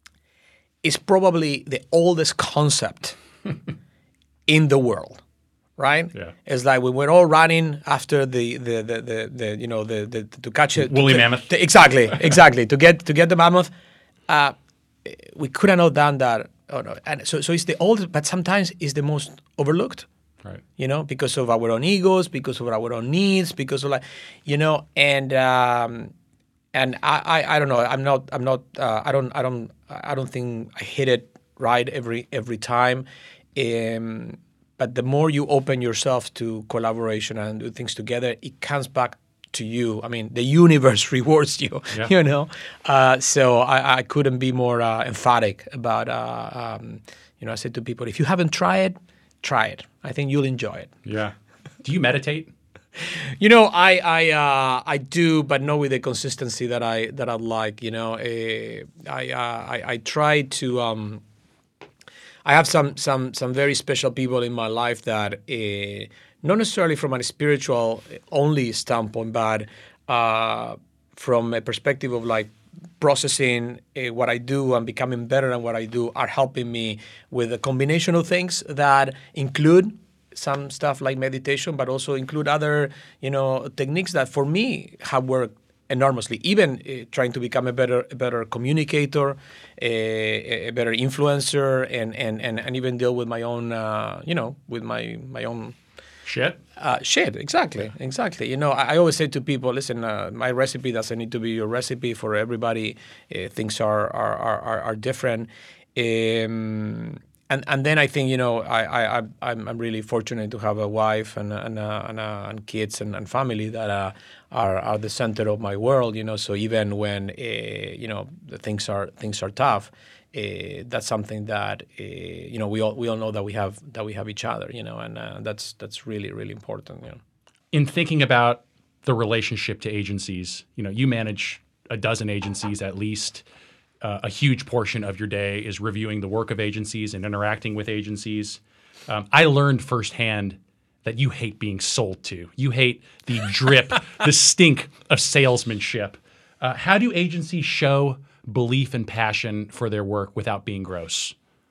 it's probably the oldest concept in the world. right? Yeah. It's like when we're all running after the the the, the, the you know the, the to catch it. Woolly to, mammoth. To, exactly, exactly. to get to get the mammoth, uh, we couldn't have done that. Oh no, and so so it's the oldest, but sometimes it's the most overlooked. Right. You know, because of our own egos, because of our own needs, because of like, you know, and um, and I, I, I don't know. I'm not. I'm not. Uh, I don't. I don't. I don't think I hit it right every every time. Um, but the more you open yourself to collaboration and do things together, it comes back to you. I mean, the universe rewards you. Yeah. You know. Uh, so I, I couldn't be more uh, emphatic about. Uh, um, you know, I said to people, if you haven't tried it, try it. I think you'll enjoy it. Yeah. Do you meditate? You know, I I uh, I do, but not with the consistency that I that I like. You know, uh, I, uh, I I try to. Um, I have some some some very special people in my life that, uh, not necessarily from a spiritual only standpoint, but uh, from a perspective of like processing uh, what I do and becoming better at what I do, are helping me with a combination of things that include some stuff like meditation, but also include other, you know, techniques that for me have worked enormously. Even uh, trying to become a better, a better communicator, a, a better influencer, and, and, and, and even deal with my own, uh, you know, with my my own Shit. uh, shit. Exactly, exactly. You know, I, I always say to people, listen, uh, my recipe doesn't need to be your recipe for everybody. Uh, things are are are, are different. Um, And and then I think, you know, I I I'm I'm really fortunate to have a wife and and uh, and, uh, and kids and, and family that uh, are are the center of my world. You know, so even when uh, you know the things are things are tough, uh, that's something that uh, you know we all we all know that we have that we have each other. You know, and uh, that's that's really really important. You know, in thinking about the relationship to agencies, you know, you manage a dozen agencies at least. Uh, a huge portion of your day is reviewing the work of agencies and interacting with agencies. Um, I learned firsthand that you hate being sold to. You hate the drip, the stink of salesmanship. Uh, how do agencies show belief and passion for their work without being gross?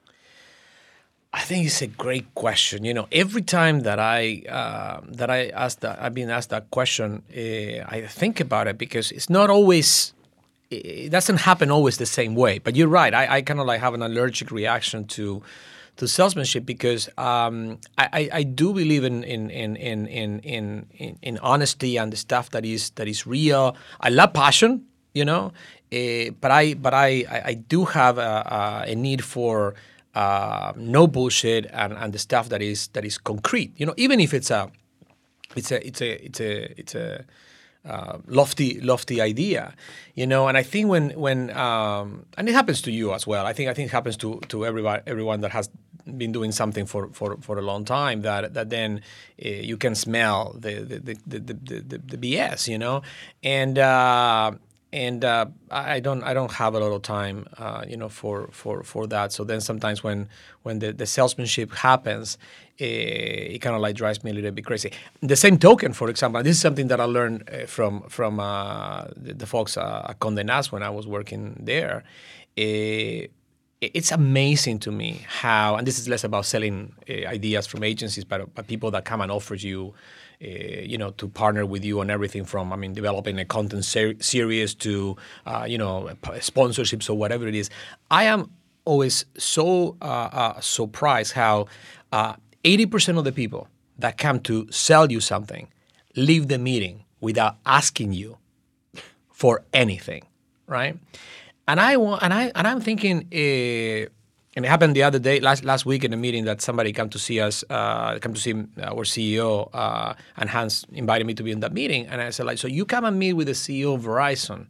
I think it's a great question. You know, every time that I uh, that I ask that, I've been asked that question, uh, I think about it because it's not always. It doesn't happen always the same way, but you're right. I, I kind of like have an allergic reaction to to salesmanship because um, I, I do believe in in in in in in in honesty and the stuff that is that is real. I love passion, you know, uh, but I but I I do have a, a need for uh, no bullshit and, and the stuff that is that is concrete. You know, even if it's a it's a it's a it's a it's a Uh, lofty, lofty idea, you know, and I think when when um, and it happens to you as well. I think I think it happens to to everybody, everyone that has been doing something for for, for a long time. That that then uh, you can smell the the, the the the the B S, you know, and uh, and uh, I don't I don't have a lot of time, uh, you know, for for for that. So then sometimes when when the, the salesmanship happens. Uh, it kind of like drives me a little bit crazy. The same token, for example, this is something that I learned uh, from from uh, the, the folks uh, at Condé Nast when I was working there. Uh, it's amazing to me how, and this is less about selling uh, ideas from agencies, but, but people that come and offer you, uh, you know, to partner with you on everything from, I mean, developing a content ser- series to, uh, you know, sponsorships or whatever it is. I am always so uh, uh, surprised how. Uh, eighty percent of the people that come to sell you something leave the meeting without asking you for anything, right? And I want, and I, and I'm thinking, uh, and it happened the other day, last last week in a meeting that somebody come to see us, uh, come to see our C E O, uh, and Hans invited me to be in that meeting, and I said like, so you come and meet with the C E O of Verizon,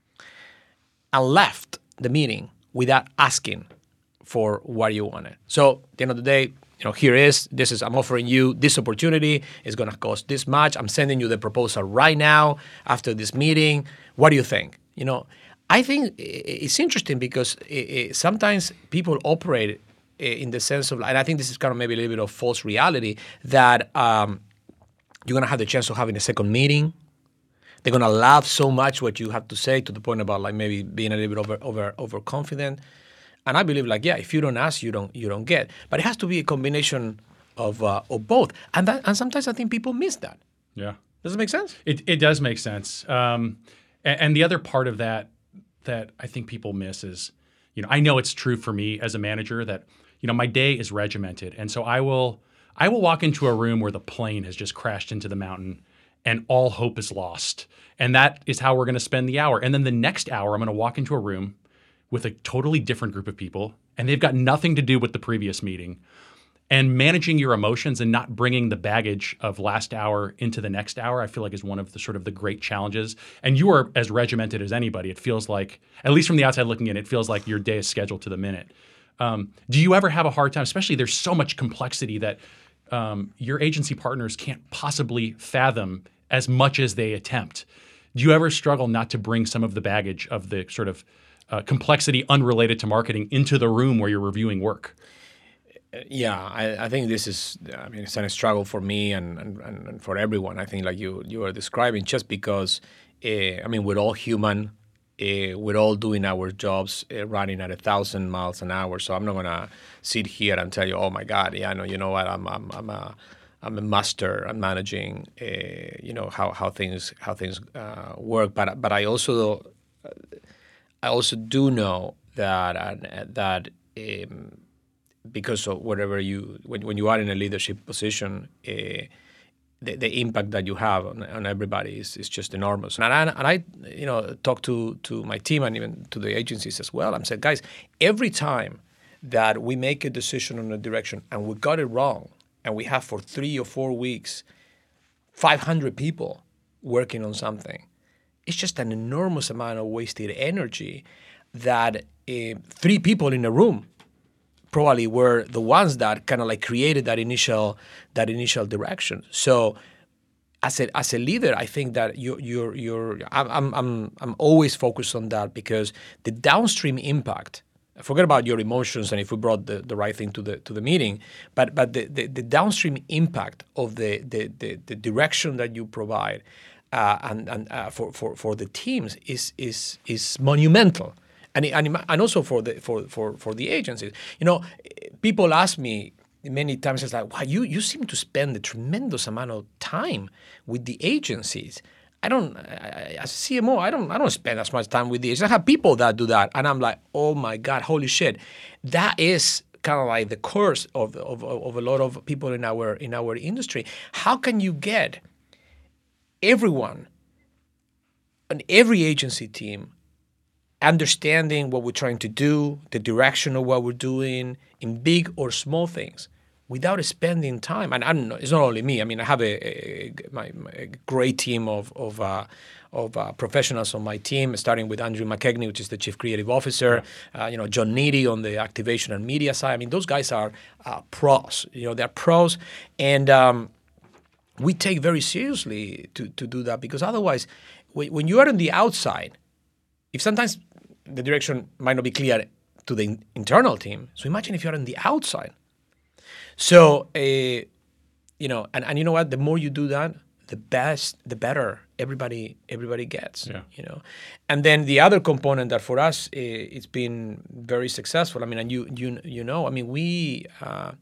and left the meeting without asking for what you wanted. So at the end of the day. You know, here is, this is, I'm offering you this opportunity. It's going to cost this much. I'm sending you the proposal right now after this meeting. What do you think? You know, I think it's interesting because sometimes people operate in the sense of, and I think this is kind of maybe a little bit of false reality, that um, you're going to have the chance of having a second meeting. They're going to love so much what you have to say to the point about like maybe being a little bit over, over, overconfident. And I believe, like, yeah, if you don't ask, you don't you don't get. But it has to be a combination of uh, of both. And that and sometimes I think people miss that. Yeah. Does it make sense? It it does make sense. Um, and, and the other part of that that I think people miss is, you know, I know it's true for me as a manager that, you know, my day is regimented, and so I will I will walk into a room where the plane has just crashed into the mountain, and all hope is lost, and that is how we're going to spend the hour. And then the next hour, I'm going to walk into a room with a totally different group of people, and they've got nothing to do with the previous meeting. And managing your emotions and not bringing the baggage of last hour into the next hour, I feel like is one of the sort of the great challenges. And you are as regimented as anybody. It feels like, at least from the outside looking in, it feels like your day is scheduled to the minute. Um, do you ever have a hard time, especially there's so much complexity that um, your agency partners can't possibly fathom as much as they attempt? Do you ever struggle not to bring some of the baggage of the sort of uh, complexity unrelated to marketing into the room where you're reviewing work? Yeah, I, I think this is, I mean, it's a struggle for me and, and, and for everyone. I think like you you are describing, just because, uh, I mean, we're all human. Uh, we're all doing our jobs uh, running at a thousand miles an hour. So I'm not going to sit here and tell you, oh, my God, yeah, no, you know what, I'm I'm, I'm a I'm a master at managing, uh, you know, how, how things how things uh, work. But but I also I also do know that uh, that um, because of whatever you, when, when you are in a leadership position, uh, the, the impact that you have on, on everybody is, is just enormous. And I, and I, you know, talk to, to my team and even to the agencies as well. I'm saying, guys, every time that we make a decision on a direction and we got it wrong, and we have for three or four weeks, five hundred people working on something, it's just an enormous amount of wasted energy that uh, three people in a room probably were the ones that kind of like created that initial that initial direction. So, as a as a leader, I think that you you're you're I'm I'm I'm always focused on that, because the downstream impact. Forget about your emotions and if we brought the, the right thing to the to the meeting, but but the, the, the downstream impact of the the, the, the direction that you provide uh, and and uh, for, for for the teams is is is monumental. And, and and also for the for, for, for the agencies. You know, people ask me many times, it's like, wow, you, you seem to spend a tremendous amount of time with the agencies. I don't, I, as a C M O, I don't I don't spend as much time with the agencies. I have people that do that. And I'm like, oh my God, holy shit. That is kind of like the curse of, of, of a lot of people in our in our industry. How can you get everyone on every agency team understanding what we're trying to do, the direction of what we're doing in big or small things, without spending time? And I don't know, it's not only me. I mean, I have a, a, my, a great team of of, uh, of uh, professionals on my team, starting with Andrew McKegney, which is the Chief Creative Officer. Uh, you know, John Needy on the activation and media side. I mean, those guys are uh, pros. You know, they're pros, and um, we take very seriously to to do that, because otherwise, when, when you are on the outside, if sometimes the direction might not be clear to the in- internal team. So imagine if you're on the outside. So, uh, you know, and, and you know what? The more you do that, the best, the better everybody everybody gets. Yeah. You know, and then the other component that for us uh, it's been very successful. I mean, and you you you know, I mean, we uh,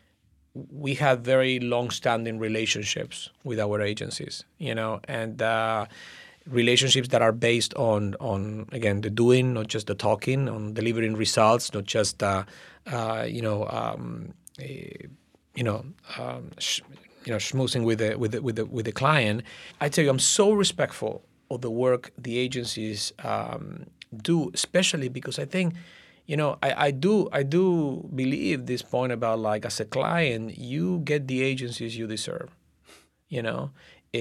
we have very long-standing relationships with our agencies. You know, and. Uh, relationships that are based on, on again, the doing, not just the talking, on delivering results, not just, uh, uh, you know, um, uh, you know, um, sh- you know, schmoozing with the, with the, with the, with the client. I tell you, I'm so respectful of the work the agencies um, do, especially because I think, you know, I, I do I do believe this point about, like, as a client, you get the agencies you deserve, you know.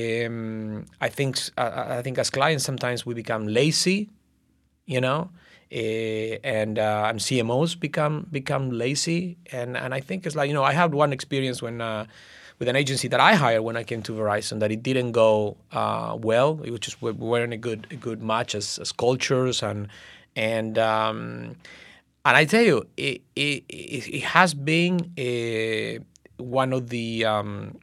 Um, I think uh, I think as clients sometimes we become lazy, you know, uh, and uh, and C M Os become become lazy, and and I think it's like, you know, I had one experience when uh, with an agency that I hired when I came to Verizon that it didn't go uh, well. It was just we weren't a good a good match as, as cultures, and and um, and I tell you, it it, it has been a, one of the um,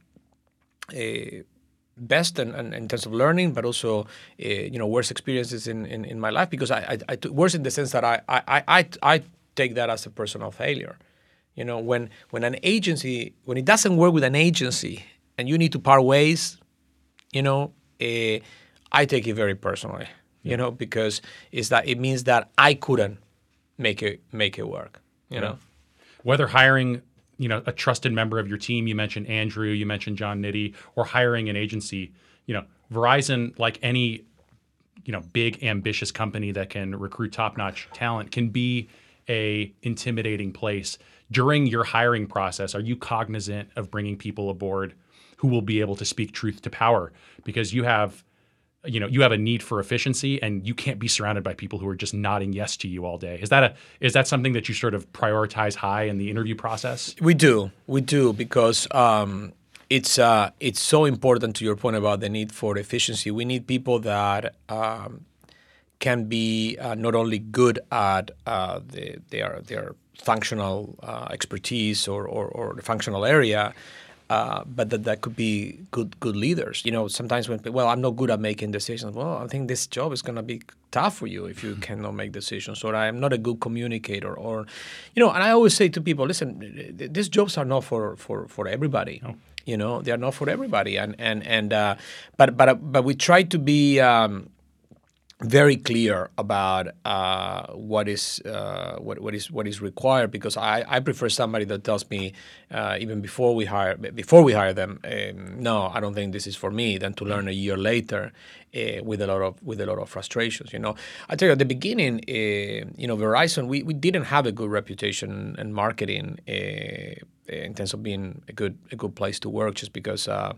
a, best and, and in terms of learning, but also, uh, you know, worst experiences in, in, in my life, because I, I, I t- worse in the sense that I, I, I, I take that as a personal failure, You know, when when an agency, when it doesn't work with an agency and you need to part ways, you know, uh, I take it very personally, you know, because it's that it means that I couldn't make it make it work, you know. Whether hiring, you know, a trusted member of your team, you mentioned Andrew, you mentioned John Nitty, or hiring an agency, you know, Verizon, like any, you know, big ambitious company that can recruit top-notch talent, can be a intimidating place. During your hiring process, are you cognizant of bringing people aboard who will be able to speak truth to power? Because you have, you know, you have a need for efficiency, and you can't be surrounded by people who are just nodding yes to you all day. Is that a is that something that you sort of prioritize high in the interview process? We do, we do, because um, it's uh, it's so important. To your point about the need for efficiency, we need people that um, can be uh, not only good at uh, the, their their functional uh, expertise or, or or the functional area. Uh, but that, that could be good good leaders. You know, sometimes when, well, I'm not good at making decisions. Well, I think this job is going to be tough for you if you cannot make decisions, or I'm not a good communicator, or, you know, and I always say to people, listen, these jobs are not for, for, for everybody. Oh. You know, they are not for everybody. And, and, and uh, but, but, but we try to be um, very clear about uh, what is uh, what what is what is required, because I, I prefer somebody that tells me uh, even before we hire before we hire them, um, no, I don't think this is for me, than to learn a year later uh, with a lot of with a lot of frustrations. You know, I tell you at the beginning, uh, you know, Verizon, we, we didn't have a good reputation in marketing uh, in terms of being a good a good place to work, just because. Uh,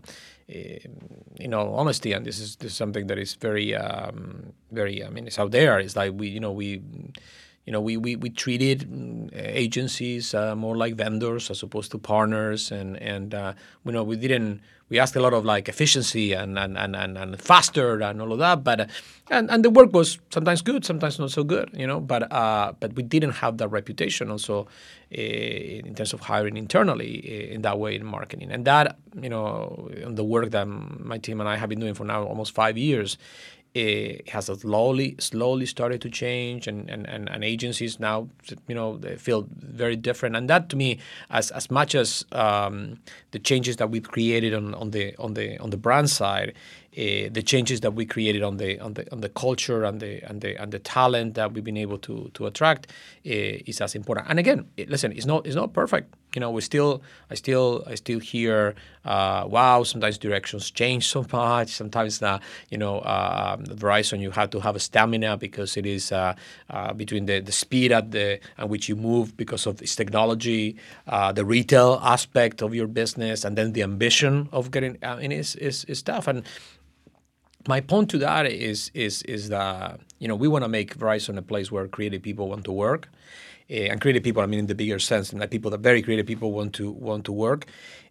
in all honesty, and this is this is something that is very, um, very. I mean, it's out there. It's like we, you know, we, you know, we we, we treated agencies uh, more like vendors as opposed to partners, and and uh, you know, we didn't. We asked a lot of like efficiency and and, and, and, and faster and all of that, but uh, and, and the work was sometimes good, sometimes not so good, you know. But uh, but we didn't have that reputation also uh, in terms of hiring internally uh, in that way in marketing, and that, you know, the work that my team and I have been doing for now almost five years. It has slowly, slowly started to change, and, and, and, and agencies now, you know, they feel very different. And that, to me, as as much as um, the changes that we've created on, on the on the on the brand side, uh, the changes that we created on the on the on the culture and the and the and the talent that we've been able to to attract uh, is as important. And again, it, listen, it's not it's not perfect. You know, we still, I still, I still hear, uh, wow, sometimes directions change so much. Sometimes, uh, you know, uh, Verizon, you have to have a stamina because it is uh, uh, between the, the speed at the at which you move because of this technology, uh, the retail aspect of your business, and then the ambition of getting. I mean, it's is is tough. And my point to that is is is that, you know, we want to make Verizon a place where creative people want to work. Uh, and creative people, I mean, in the bigger sense, and that people, that very creative people want to want to work.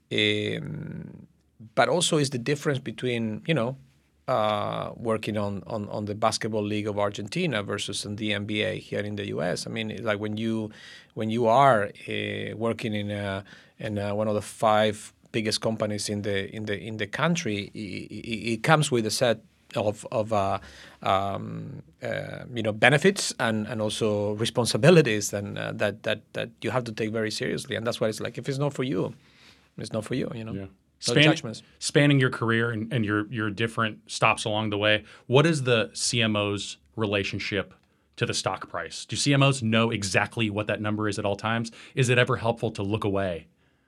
Um, but also is the difference between, you know, uh, working on, on, on the Basketball League of Argentina versus in the N B A here in the U S. I mean, it's like when you when you are uh, working in a, in a, one of the five biggest companies in the in the in the country, it, it, it comes with a set of of uh, um, uh, you know, benefits and, and also responsibilities, and uh, that that that you have to take very seriously. And that's why it's like, if it's not for you, it's not for you. You know, yeah. Span- no judgments. Spanning your career and, and your your different stops along the way, what is the C M O's relationship to the stock price? Do C M Os know exactly what that number is at all times? Is it ever helpful to look away?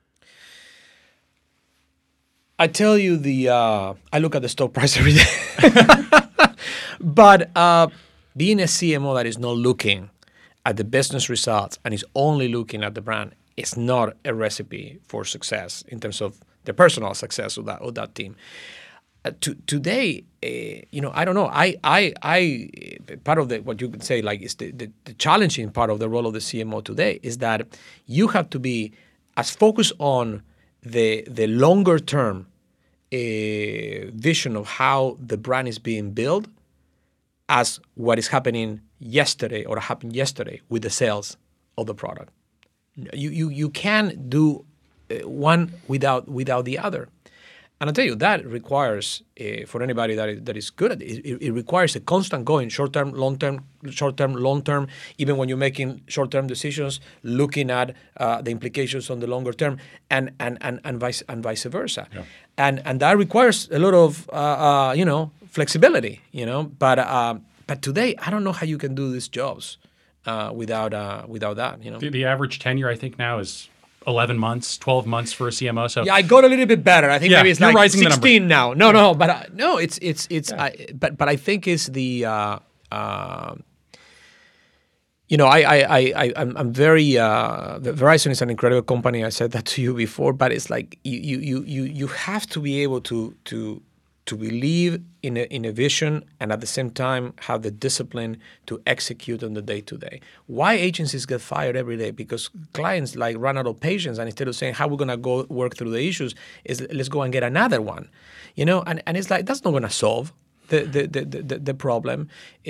I tell you, the uh, I look at the stock price every day. But uh, being a C M O that is not looking at the business results and is only looking at the brand is not a recipe for success in terms of the personal success of that of that team. Uh, to, today, uh, you know, I don't know. I, I, I, part of the what you could say like is the, the, the challenging part of the role of the C M O today is that you have to be as focused on the the longer term a vision of how the brand is being built as what is happening yesterday or happened yesterday with the sales of the product. You you you can't do one without without the other. And I'll tell you, that requires, uh, for anybody that is, that is good at it, it, it requires a constant going, short-term, long-term, short-term, long-term, even when you're making short-term decisions, looking at uh, the implications on the longer term, and and and, and, vice, and vice versa. Yeah. And and that requires a lot of, uh, uh, you know, flexibility, you know. But uh, but today, I don't know how you can do these jobs uh, without uh, without that, you know. The, the average tenure, I think, now is eleven months, twelve months for a C M O. So yeah, I got a little bit better. I think yeah, maybe it's like sixteen now. No, yeah. no, but uh, no, it's it's it's. Yeah. I, but but I think it's the. Uh, uh, you know, I I I I'm I'm very. Uh, Verizon is an incredible company. I said that to you before, but it's like you you you you have to be able to to. to believe in a, in a vision and at the same time have the discipline to execute on the day-to-day. Why agencies get fired every day? Because clients like run out of patience, and instead of saying how we're going to go work through the issues, is let's go and get another one. You know, and, and it's like that's not going to solve the the, the, the, the problem.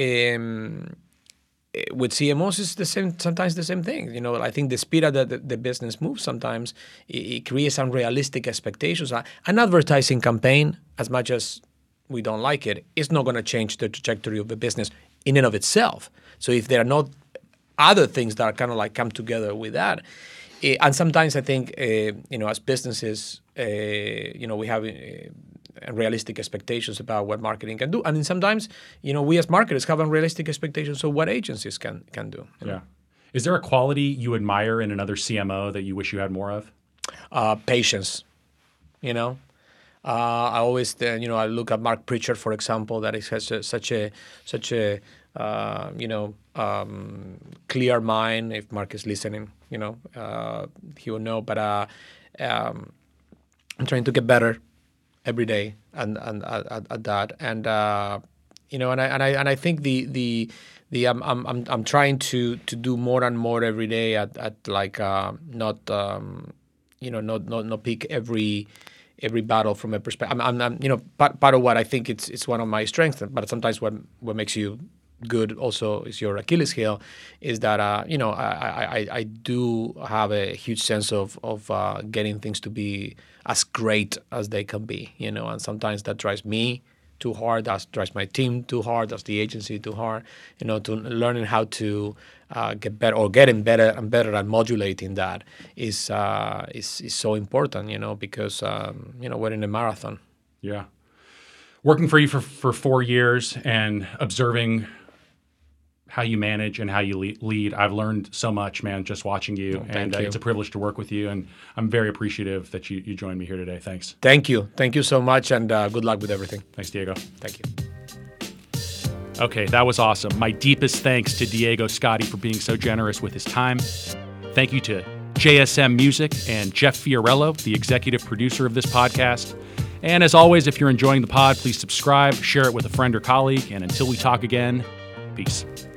Um, with C M Os, it's the same. Sometimes the same thing. You know, I think the speed at the, the, the business moves sometimes it, it creates unrealistic expectations. An advertising campaign, as much as we don't like it, is not going to change the trajectory of the business in and of itself. So if there are not other things that are kind of like come together with that, uh, and sometimes I think uh, you know, as businesses, uh, you know, we have. Uh, unrealistic expectations about what marketing can do, and then sometimes, you know, we as marketers have unrealistic expectations of what agencies can can do. Yeah. Know? Is there a quality you admire in another C M O that you wish you had more of? Uh, patience. You know, uh, I always, uh, you know, I look at Mark Pritchard, for example, that is has a, such a such a uh, you know um, clear mind. If Mark is listening, you know, uh, he will know. But uh, um, I'm trying to get better every day, and and at, at that, and uh, you know, and I and I and I think the the the I'm I'm I'm I'm trying to to do more and more every day at at like uh, not um, you know not not not pick every every battle from a perspective. I'm, I'm, I'm you know part part of what I think it's it's one of my strengths, but sometimes what what makes you good also is your Achilles heel, is that uh, you know I, I I do have a huge sense of of uh, getting things to be as great as they can be, you know, and sometimes that drives me too hard, that drives my team too hard, that's the agency too hard, you know, to learning how to uh, get better or getting better and better at modulating that is uh, is is so important, you know, because um, you know, we're in a marathon. Yeah, working for you for for four years and observing how you manage and how you lead. I've learned so much, man, just watching you. Oh, and uh, you. It's a privilege to work with you. And I'm very appreciative that you, you joined me here today. Thanks. Thank you. Thank you so much. And uh, good luck with everything. Thanks, Diego. Thank you. Okay, that was awesome. My deepest thanks to Diego Scotti for being so generous with his time. Thank you to J S M Music and Jeff Fiorello, the executive producer of this podcast. And as always, if you're enjoying the pod, please subscribe, share it with a friend or colleague. And until we talk again, peace.